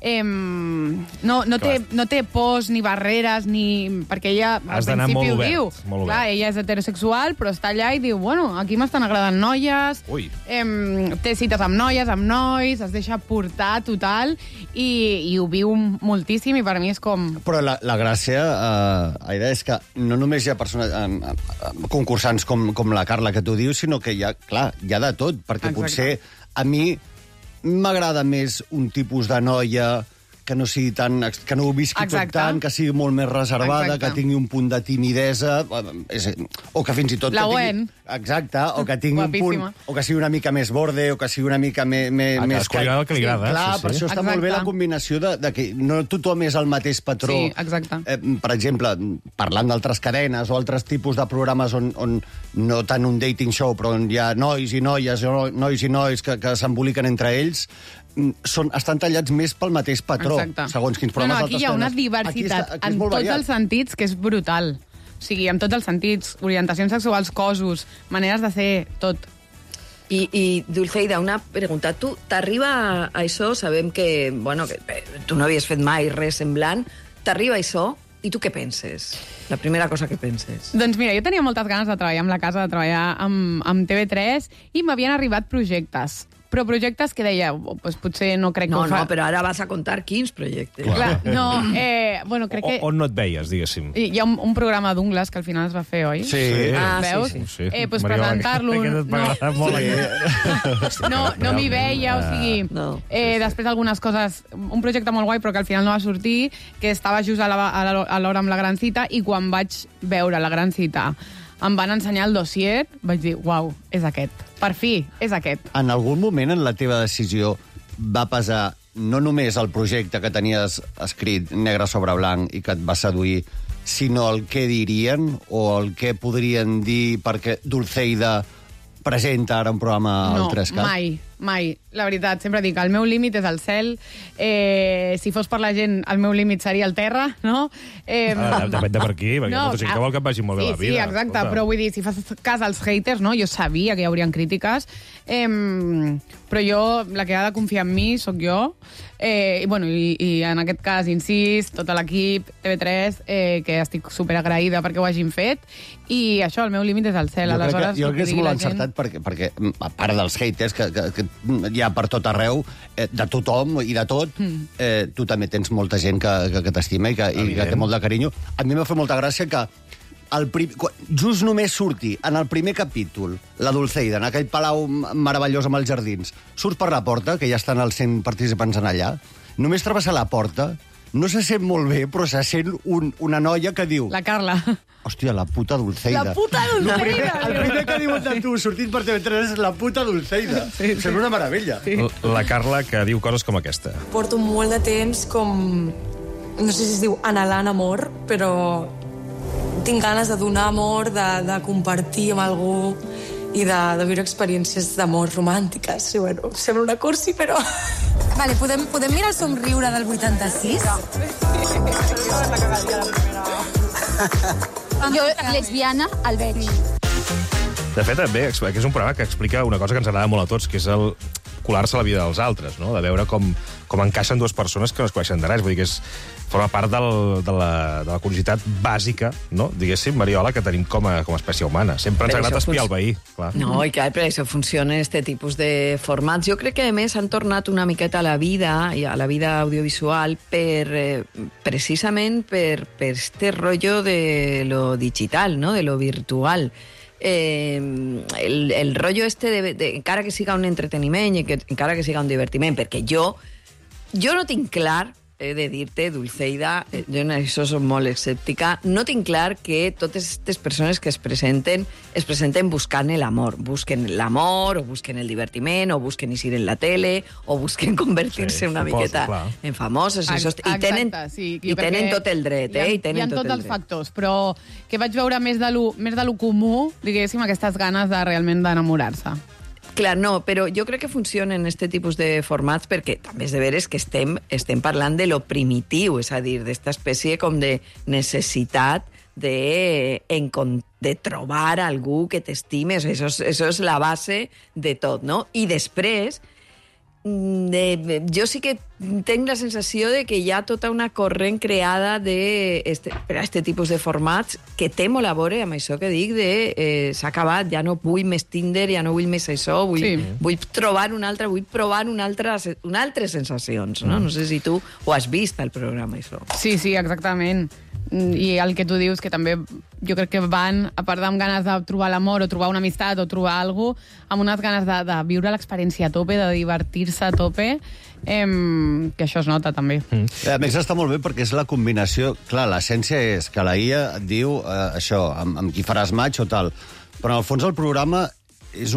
no té pors ni barreres, perquè ella al Has d'anar principi molt ho obert, diu. molt obert. Clar, ella és heterosexual, però està allà i diu, bueno, aquí m'estan agradant noies, té cites amb noies, amb nois, es deixa portar total, i ho viu moltíssim, i per mi és com... Però la gràcia, Aida, és que no només hi ha persones, concursants com la Carla que tu dius, sinó que hi ha de tot, perquè potser a mi m'agrada més un tipus de noia que no sigui tan... que no ho visqui tot tant, que sigui molt més reservada, que tingui un punt de timidesa, o que fins i tot... La Gwen. Exacte, o que tingui un punt... O que sigui una mica més borde, o que sigui una mica més... cadascú li agrada el que li agrada. Clar, per això està molt bé la combinació de que no tothom és el mateix patró. Sí, exacte. Per exemple, parlant d'altres cadenes o altres tipus de programes on no tant un dating show, però on hi ha nois i noies, nois i nois que s'emboliquen entre ells, estan tallats més pel mateix patró, segons quins programes aquí hi ha una diversitat en tots els sentits que és brutal. O sigui, en tots els sentits, orientacions sexuals, cossos, maneres de ser, tot. I Dulceida, una pregunta. Tu t'arriba a això, sabem que, bueno, que tu no havies fet mai res semblant, t'arriba això i tu què penses? La primera cosa que penses. Doncs mira, jo tenia moltes ganes de treballar amb la casa, de treballar amb TV3, i m'havien arribat projectes. Però projectes que deia, pues potser no crec que ho fa... No, però ara vas a contar quins projectes. Clar, no, bueno, crec que... On no et veies, diguéssim? Hi ha un programa d'Ungles que al final es va fer, oi? Sí. Veus? Sí. Pues presentar-lo... No m'hi veia, o sigui... Després algunes coses... Un projecte molt guai, però que al final no va sortir, que estava just a l'hora amb la gran cita, i quan vaig veure la gran cita em van ensenyar el dossier, vaig dir, uau, és aquest. Per fi, és aquest. En algun moment en la teva decisió va pesar no només el projecte que tenies escrit negre sobre blanc i que et va seduir, sinó el què dirien o el què podrien dir perquè Dulceida presenta ara un programa al 3CAT? No, mai. La veritat, sempre dic, el meu límit és el cel. Si fos per la gent, el meu límit seria el terra, no? Depèn de per aquí, perquè hi ha molta gent que vol que et vagi molt bé la vida. Sí, exacte, però vull dir, si fas cas als haters, no? Jo sabia que hi haurien crítiques, però jo, la que ha de confiar en mi, sóc jo, i en aquest cas, insist, tot l'equip, TV3, que estic superagraïda perquè ho hagin fet, i això, el meu límit és el cel. Jo crec que és molt encertat perquè, a part dels haters, que hi ha per tot arreu, de tothom i de tot, tu també tens molta gent que t'estima i que té molt de carinyo. A mi m'ha fet molta gràcia que just només surti en el primer capítol la Dulceida, en aquell palau meravellós amb els jardins, surt per la porta, que ja estan els 100 participants en allà, només travessar la porta, no se sent molt bé, però se sent una noia que diu... La Carla. Hòstia, la puta Dulceida. La puta Dulceida! El primer que diuen de tu sortint per TV3 és la puta Dulceida. Sembla una meravella. La Carla, que diu coses com aquesta. Porto molt de temps com... No sé si es diu anhelant amor, però tinc ganes de donar amor, de compartir amb algú i de viure experiències d'amor romàntiques. I bueno, sembla una cursi, però... Vale, podem mirar el somriure del 86? Jo, lesbiana, el veig. De fet, també, que és un programa que explica una cosa que ens agrada molt a tots, que és el colar-se a la vida dels altres, no? De veure com encaixen dues persones que no es coneixen de res. Vull dir que forma part de la curiositat bàsica, no? Diguéssim, Mariola, que tenim com a espècie humana. Sempre ens agrada espiar el veí. Clar. No, i clar, per això funcionen este tipus de formats. Jo crec que, a més, han tornat una miqueta a la vida, i a la vida audiovisual, precisament per este rotllo de lo digital, no? De lo virtual. El rotllo este encara que siga un entreteniment i encara que siga un divertiment, perquè jo no tinc clar, he de dir-te, Dulceida, jo en això soc molt escèptica, no tinc clar que totes aquestes persones que es presenten buscant l'amor. Busquen l'amor, o busquen el divertiment, o busquen eixir en la tele, o busquen convertir-se una miqueta en famosos. I tenen tot el dret, Hi ha tots els factors, però que vaig veure més de lo comú, diguéssim, aquestes ganes de realment d'enamorar-se. Clar, no, però jo crec que funcionen aquest tipus de formats perquè també és de veres que estem parlant de lo primitiu, és a dir, d'esta espècie com de necessitat de trobar algú que t'estimes. Això és la base de tot, no? I després, jo sí que tinc la sensació de que hi ha tota una corrent creada per a aquest tipus de formats que té molt a veure amb això que dic de s'ha acabat, ja no vull més Tinder, ja no vull més això, vull trobar una altra, vull provar altres sensacions, no? No sé si tu ho has vist, al programa, això. Sí, exactament. I el que tu dius, que també jo crec que van, a part amb ganes de trobar l'amor o trobar una amistat o trobar alguna cosa, amb unes ganes de viure l'experiència a tope, de divertir-se a tope, que això es nota també. A més, està molt bé perquè és la combinació... Clar, l'essència és que la IA et diu això, amb qui faràs match o tal, però en el fons el programa és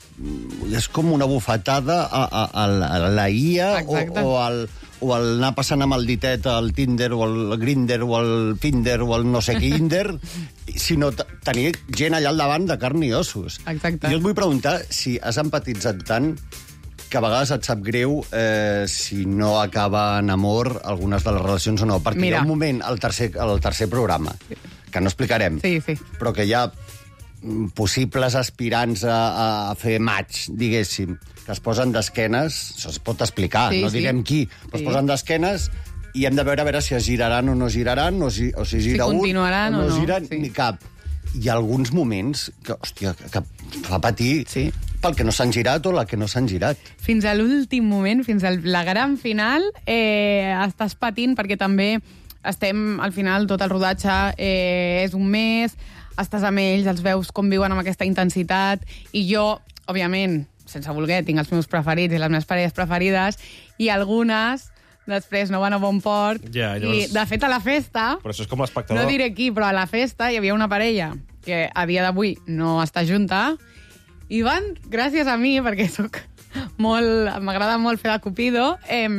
com una bufetada a la IA o el anar passant amb el ditet al Tinder o al Grindr o al Finder o al no sé quinder, sinó tenir gent allà al davant de carn i ossos. Exacte. Jo et vull preguntar si has empatitzat tant que a vegades et sap greu si no acaba en amor algunes de les relacions o no. Perquè hi ha un moment al tercer programa, que no explicarem, però que hi ha possibles aspirants a fer match, diguéssim, que es posen d'esquenes, això es pot explicar, no direm qui, però es posen d'esquenes i hem de veure si es giraran o no giraran, o si gira un, o no giren ni cap. Hi ha alguns moments que, hòstia, que fa patir pel que no s'han girat o la que no s'han girat. Fins a l'últim moment, fins a la gran final, estàs patint perquè també estem, al final, tot el rodatge és un mes, estàs amb ells, els veus com viuen amb aquesta intensitat, i jo, òbviament, sense voler, tinc els meus preferits i les meves parelles preferides, i algunes després no van a bon port. I, de fet, a la festa... Però això és com l'espectador. No diré qui, però a la festa hi havia una parella que a dia d'avui no està junta, i van, gràcies a mi, perquè m'agrada molt fer de cupido,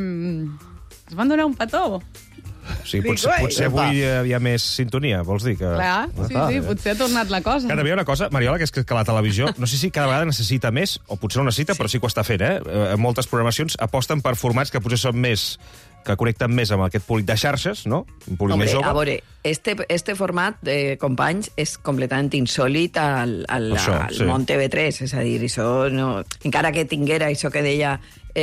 es van donar un petó. Sí, potser avui hi havia més sintonia, vols dir? Clar, sí, potser ha tornat la cosa. Que també hi ha una cosa, Mariola, que és que la televisió, no sé si cada vegada necessita més, o potser no necessita, però sí que ho està fent, moltes programacions aposten per formats que potser són més, que connecten més amb aquest públic de xarxes, no? Un públic més jove. A veure, este format, companys, és completament insòlit al món TV3, és a dir, això no... Encara que tinguera això que deia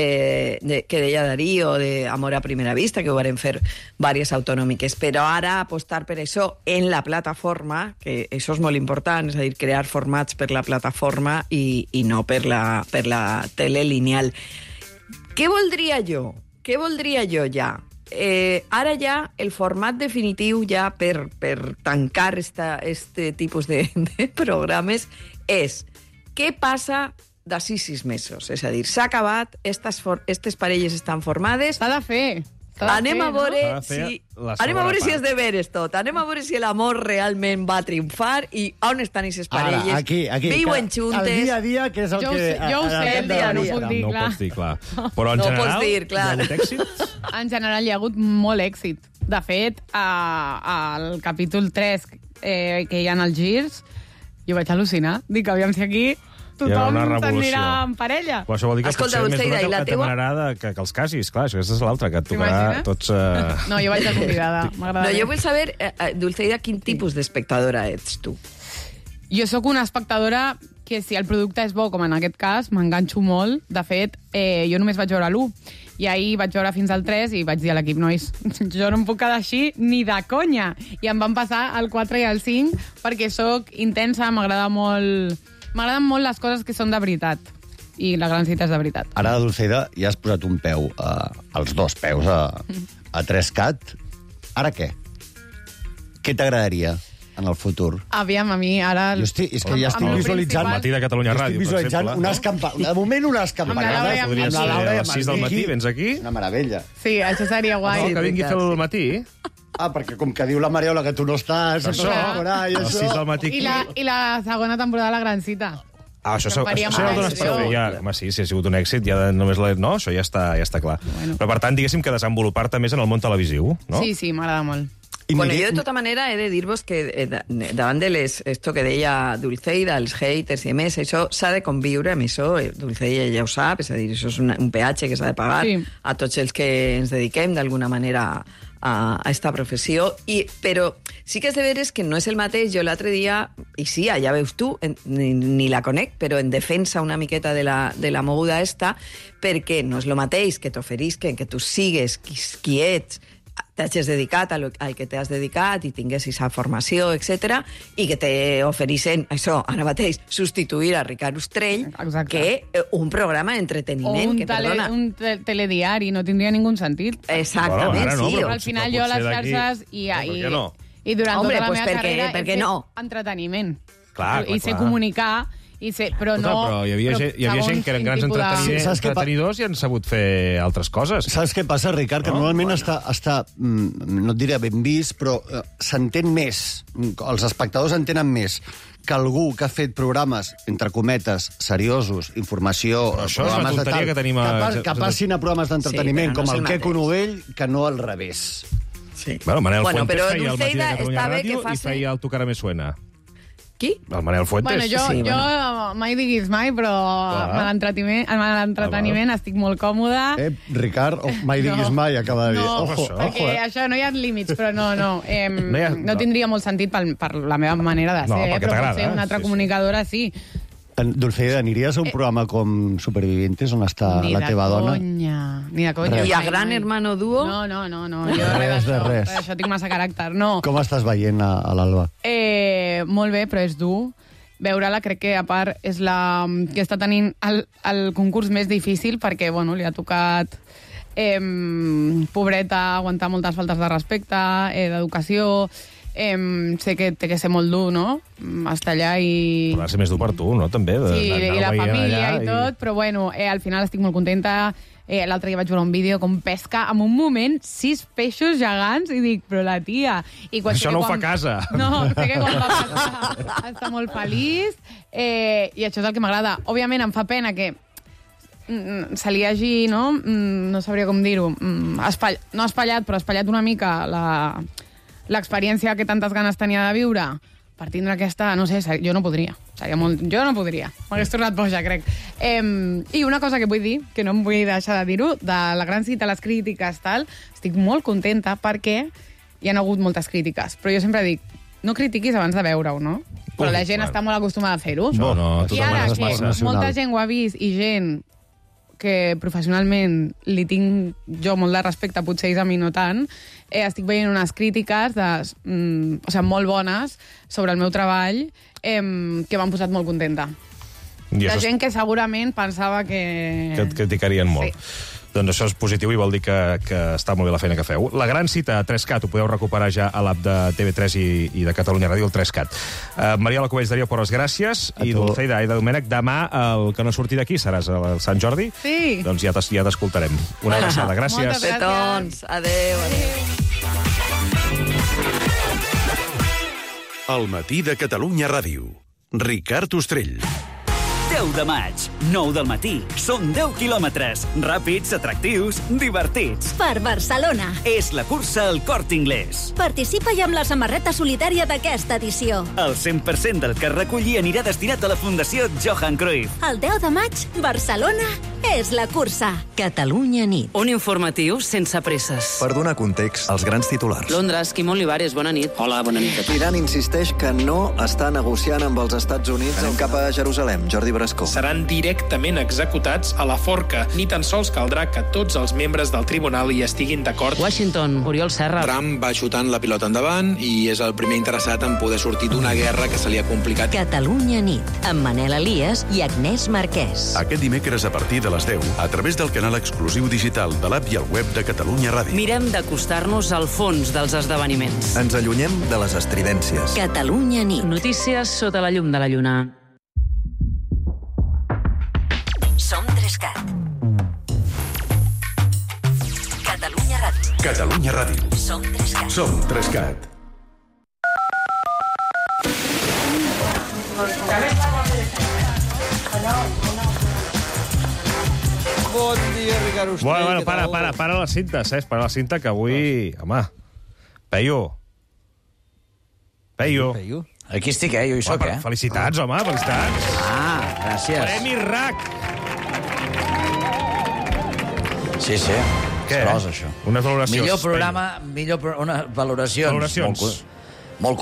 Darío, de Amor a Primera Vista, que ho varen fer diverses autonòmiques, però ara apostar per això en la plataforma, que això és molt important, és a dir, crear formats per la plataforma i no per la tele lineal. Què voldria jo? Què voldria jo ja? Ara ja el format definitiu ja per tancar este tipus de programes és què passa d'ací 6 mesos. És a dir, s'ha acabat, aquestes parelles estan formades. S'ha de fer. Anem a veure si és de veres tot. Anem a veure si l'amor realment va triomfar i on estan aquestes parelles. Aquí. Viuen juntes. El dia a dia, que és el que... Jo ho sé, el dia a dia. No ho pots dir, clar. Però en general hi ha hagut èxit? En general hi ha hagut molt èxit. De fet, al capítol 3, que hi ha els girs, jo vaig al·lucinar. Dic, aviam si aquí tothom una revolució. s'anirà en parella. Però això vol dir que Escolta, potser més Dulceida, d'una i la que teua? t'amanarà que els casis. Clar, aquesta és l'altra, que et tocarà T'imagines? tots... No, jo vaig de convidada. M'agrada. No, jo vull saber, Dulceida, quin tipus d'espectadora ets tu? Jo sóc una espectadora que si el producte és bo, com en aquest cas, m'enganxo molt. De fet, jo només vaig veure l'1. I ahir vaig veure fins al 3 i vaig dir a l'equip, nois, jo no em puc quedar així ni de conya. I em van passar el 4 i el 5 perquè sóc intensa, m'agraden molt les coses que són de veritat. I la gran cita és de veritat. Ara, Dulceida, ja has posat un peu, els dos peus, a 3CAT. Ara què? Què t'agradaria en el futur? Aviam, a mi ara... És que ja estic visualitzant... El matí de Catalunya Ràdio, per exemple. Unes campanyes. De moment, unes campanyes. Podria ser a les 6 del matí, vens aquí? Una meravella. Sí, això seria guai. No, que vingui a fer el matí. Perquè com que diu la Mariola que tu no estàs... Això, a les 6 del matí aquí. I la segona temporada de La Gran Cita. Això ja ho dones per fer, ja. Home, sí, si ha sigut un èxit, ja només no, això ja està clar. Però, per tant, diguéssim que desenvolupar-te més en el món televisiu, no? Sí, m'agrada molt. Bueno, jo de tota manera he de dir-vos que davant de esto que deia Dulceida, els haters i més, això s'ha de conviure amb això, Dulceida ja ho sap, és a dir, això és un peatge que s'ha de pagar a tots els que ens dediquem d'alguna manera a esta professió, però sí que és de veres que no és el mateix. Jo l'altre dia, i sí, ja veus tu, ni la conec, però en defensa una miqueta de la moguda esta, perquè no és el mateix que t'oferisquen, que tu sigues qui ets, t'hagis dedicat al que t'has dedicat i tinguessis a formació, etc, i que t'oferissin, això, ara mateix, substituir a Ricard Ostrell, que un programa d'entreteniment, que perdona... un telediari, no tindria ningú sentit. Exactament, sí. Però al final jo a les xarxes i durant tota la meva carrera he fet entreteniment. I sé comunicar, però no... Però hi havia gent que eren grans entretenidors i han sabut fer altres coses. Saps què passa, Ricard? Que normalment està, no et diré ben vist, però s'entén més, els espectadors entenen més que algú que ha fet programes, entre cometes, seriosos, informació... Però això és una tonteria que tenim... Que passin a programes d'entreteniment, com el Queco Novell, que no al revés. Bueno, Manel Fuentes feia el Matí de Catalunya Ràdio i feia el Tu cara me suena. Qui? El Manel Fuentes. Bueno, jo mai diguis mai, però en l'entreteniment estic molt còmoda. Ricard, mai diguis mai, acaba de dir. No, perquè això no hi ha límits, però no. No tindria molt sentit per la meva manera de ser, però potser una altra comunicadora sí. Dulceida, aniries a un programa com Supervivientes, on està la teva dona? Ni de conya. I a Gran Hermano Duo? No. Jo res. Això tinc massa caràcter, no. Com estàs veient a l'Alba? Molt bé, però és dur. Veure-la crec que, a part, és la que està tenint el concurs més difícil perquè, bueno, li ha tocat pobreta, aguantar moltes faltes de respecte, d'educació... sé que té que ser molt dur, no? Estar allà i... Però ha de ser més dur per tu, no? També. Sí, i la família i tot, però bueno, al final estic molt contenta. L'altre dia vaig veure un vídeo com pesca en un moment 6 peixos gegants i dic, però la tia... Això no ho fa a casa. No, sé que quan va pescar està molt feliç i això és el que m'agrada. Òbviament em fa pena que se li hagi, no? No sabria com dir-ho. No espatllat, però espatllat una mica l'experiència que tantes ganes tenia de viure per tindre aquesta... No sé, jo no podria. Jo no podria. M'hagués tornat boja, crec. I una cosa que vull dir, que no em vull deixar de dir-ho, de La Gran Cita, les crítiques, tal, estic molt contenta perquè hi ha hagut moltes crítiques. Però jo sempre dic, no critiquis abans de veure-ho, no? Però la gent està molt acostumada a fer-ho. I ara que molta gent ho ha vist i gent que professionalment li tinc jo molt de respecte, potser ells a mi no tant, estic veient unes crítiques molt bones sobre el meu treball que m'han posat molt contenta. De gent que segurament pensava que... Que et criticarien molt. Sí. Doncs això és positiu i vol dir que està molt bé la feina que feu. La Gran Cita 3CAT ho podeu recuperar ja a l'app de TV3 i de Catalunya Ràdio, el 3CAT. Mariola Cubells, Darío Porras, gràcies. I Dulceida Aida Domènech, demà el que no surti d'aquí seràs el Sant Jordi. Sí. Doncs ja t'escoltarem. Una abraçada. Gràcies. Moltes gràcies. Adéu. El Matí de Catalunya Ràdio. Ricard Ostrell. 10 de maig, 9 del matí. Són 10 quilòmetres, ràpids, atractius, divertits. Per Barcelona. És la cursa al Corte Inglés. Participa-hi amb la samarreta solidària d'aquesta edició. El 100% del que es reculli anirà destinat a la Fundació Johan Cruyff. El 10 de maig, Barcelona és la cursa. Catalunya nit. Un informatiu sense presses. Per donar context, els grans titulars. Londres, Quim Olivares, bona nit. Hola, bona nit. Iran insisteix que no està negociant amb els Estats Units en cap a Jerusalem. Jordi Brascó. Seran directament executats a la forca. Ni tan sols caldrà que tots els membres del tribunal hi estiguin d'acord. Washington, Oriol Serra. Trump va xutant la pilota endavant i és el primer interessat en poder sortir d'una guerra que se li ha complicat. Catalunya nit, amb Manel Elias i Agnès Marquès. Aquest dimecres a partir de les 10, a través del canal exclusiu digital de l'app i el web de Catalunya Ràdio. Mirem d'acostar-nos al fons dels esdeveniments. Ens allunyem de les estridències. Catalunya nit. Notícies sota la llum de la lluna. Som 3CAT. Catalunya Ràdio. Catalunya Ràdio. Som 3CAT. Som 3CAT. Bon dia, Ricard Ostrell. Bueno, para la cinta, Cesc, para la cinta, que avui... Home, Peyu. Aquí estic, jo hi soc, Felicitats, home, felicitats. Gràcies. Premi RAC. Sí. Què? Serós, això. Unes valoracions. Millor programa, unes valoracions. Molt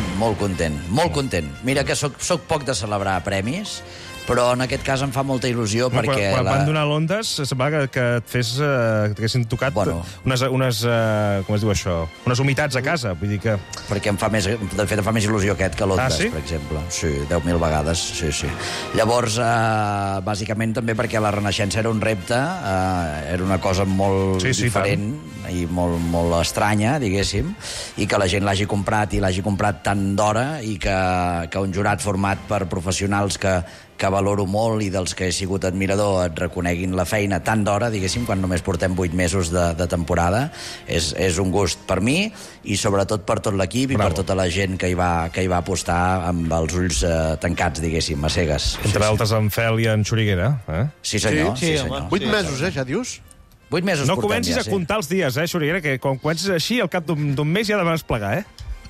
content. Mira que soc poc de celebrar premis, però en aquest cas em fa molta il·lusió perquè... Quan van donar l'Ondes, semblava que et fes... que t'haguessin tocat unes com es diu això? Unes humitats a casa, vull dir que... Perquè de fet em fa més il·lusió aquest que l'Ondes, per exemple. Sí, 10.000 vegades, sí. Llavors, bàsicament també perquè la Renaixença era un repte, era una cosa molt diferent i molt estranya, diguéssim, i que la gent l'hagi comprat i l'hagi comprat tant d'hora i que un jurat format per professionals que valoro molt i dels que he sigut admirador et reconeguin la feina tant d'hora, diguéssim, quan només portem 8 mesos de temporada. És un gust per mi i sobretot per tot l'equip i per tota la gent que hi va apostar amb els ulls tancats, diguéssim, a cegues. Entre altres en Fel i en Xuriguera. Sí, senyor. 8 mesos, ja dius? 8 mesos no portem comencis a comptar els dies, Xuriguera, que quan comencis així, al cap d'un mes ja demanes plegar,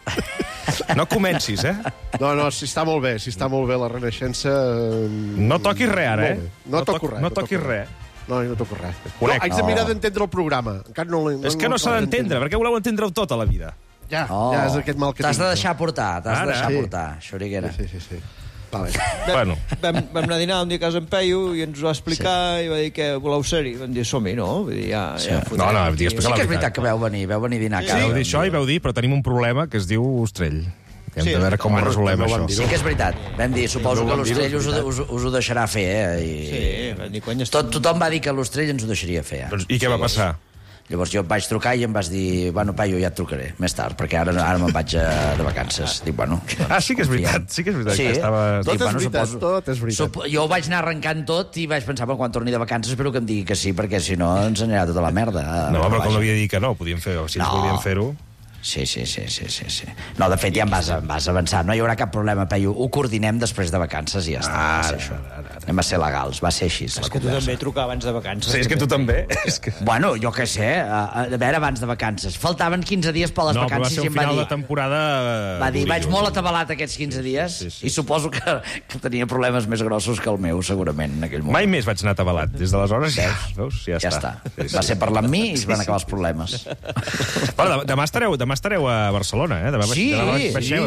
No comencis, No, si està molt bé, la Renaixença... No toquis res, ara, No toco res. No toquis res. No toco res. No, haig de mirar d'entendre el programa. És que no s'ha d'entendre, perquè voleu entendre-ho tot a la vida. Ja és aquest mal que tinc. T'has de deixar portar, Xuriguera. Sí. Vale. Vam anar a dinar un dia a casa en Peyu i ens ho va explicar i va dir que voleu ser-hi. Vam dir, som-hi, no? Vull dir, No, digues sí que és veritat que vau venir a dinar a casa. Vau dir això i vau dir, però tenim un problema que es diu Ostrell. Hem de veure com ho resolem, això. Sí que és veritat. Vam dir, suposo que l'Ostrell us ho deixarà fer, Sí, vam dir, quan tothom va dir que l'Ostrell ens ho deixaria fer. I què va passar? Llavors jo et vaig trucar i em vas dir, bueno, Peyu, ja et trucaré més tard, perquè ara me'n vaig de vacances. Dic, bueno... sí que és veritat, que estava... Tot és veritat. Jo ho vaig anar arrencant tot i vaig pensar, quan torni de vacances espero que em digui que sí, perquè si no ens anirà tota la merda. No, però com havia dit que no, podíem fer-ho. Si ens volíem fer-ho... Sí. No, de fet, ja em vas avançar. No hi haurà cap problema, Peyu. Ho coordinem després de vacances i ja està. Anem a ser legals. Va ser així. És que tu també trucar abans de vacances. Sí, és que tu també. Bueno, jo què sé. A veure, abans de vacances. Faltaven 15 dies per les vacances. No, però va ser un final de temporada... Va dir, vaig molt atabalat aquests 15 dies i suposo que tenia problemes més grossos que el meu, segurament, en aquell moment. Mai més vaig anar atabalat. Des d'aleshores, veus? Ja està. Va ser parlar amb mi i es van acabar els problemes. Demà estareu a Barcelona, Demà baixeu.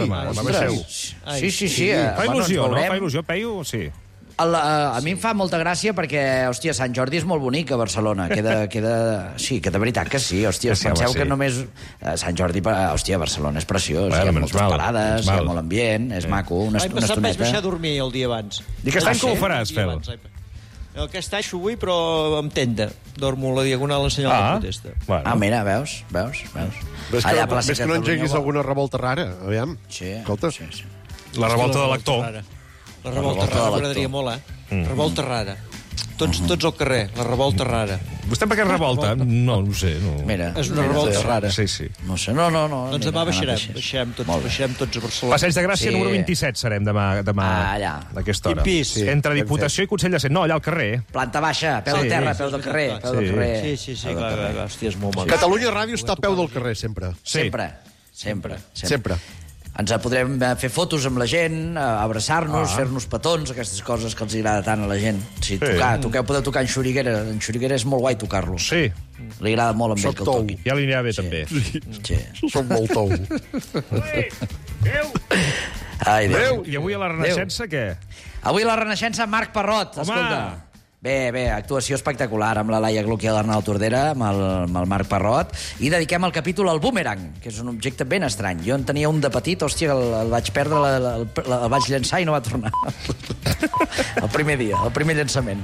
Sí. Fa il·lusió, no? Fa il·lusió, Peyu? Sí. A mi em fa molta gràcia perquè, hòstia, Sant Jordi és molt bonic a Barcelona. Sí, que de veritat que sí. Hòstia, penseu que només... Sant Jordi, hòstia, Barcelona és preciós. Hi ha moltes parades, hi ha molt ambient, és maco, una estoneta. L'any passat vaig baixar a dormir el dia abans. I aquest any com ho faràs, Fel? Aquest any ho vull, però amb tenda. Dormo a la diagonal en senyal de protesta. Mira, veus? Ves que no engeguis alguna revolta rara, aviam. Sí. La revolta de l'actor. La revolta rara m'agradaria molt, Revolta rara. Tots al carrer, la revolta rara. Vostè per què revolta? No ho sé. No. Mira, és una revolta rara. Sí, sí. No sé, no. Doncs demà baixarem tots a Barcelona. Passeig de Gràcia número 27 serem demà allà. a aquesta hora. Quin pis? Entre Diputació i Consell de Cent. No, allà al carrer. Planta baixa, peu de terra, peu del carrer. Sí, clar, hòstia, és molt maco. Catalunya Ràdio està a peu del carrer, sempre. Sempre. Ens podrem fer fotos amb la gent, abraçar-nos, fer-nos petons, aquestes coses que els agrada tant a la gent. Sí, podeu tocar en Xuriguera. En Xuriguera és molt guai tocar-lo. Sí. Li agrada molt amb ell que el toqui. Ja li anirà bé, també. Sí. Som molt tou. Ai, Déu. I avui a la Renaixença, què? Avui a la Renaixença, Marc Parrot. Escolta. Bé, actuació espectacular amb la Laia Gluck i l'Arnau Tordera, amb el Marc Parrot, i dediquem el capítol al boomerang, que és un objecte ben estrany. Jo en tenia un de petit, hòstia, el vaig perdre, el vaig llançar i no va tornar. El primer dia, el primer llançament.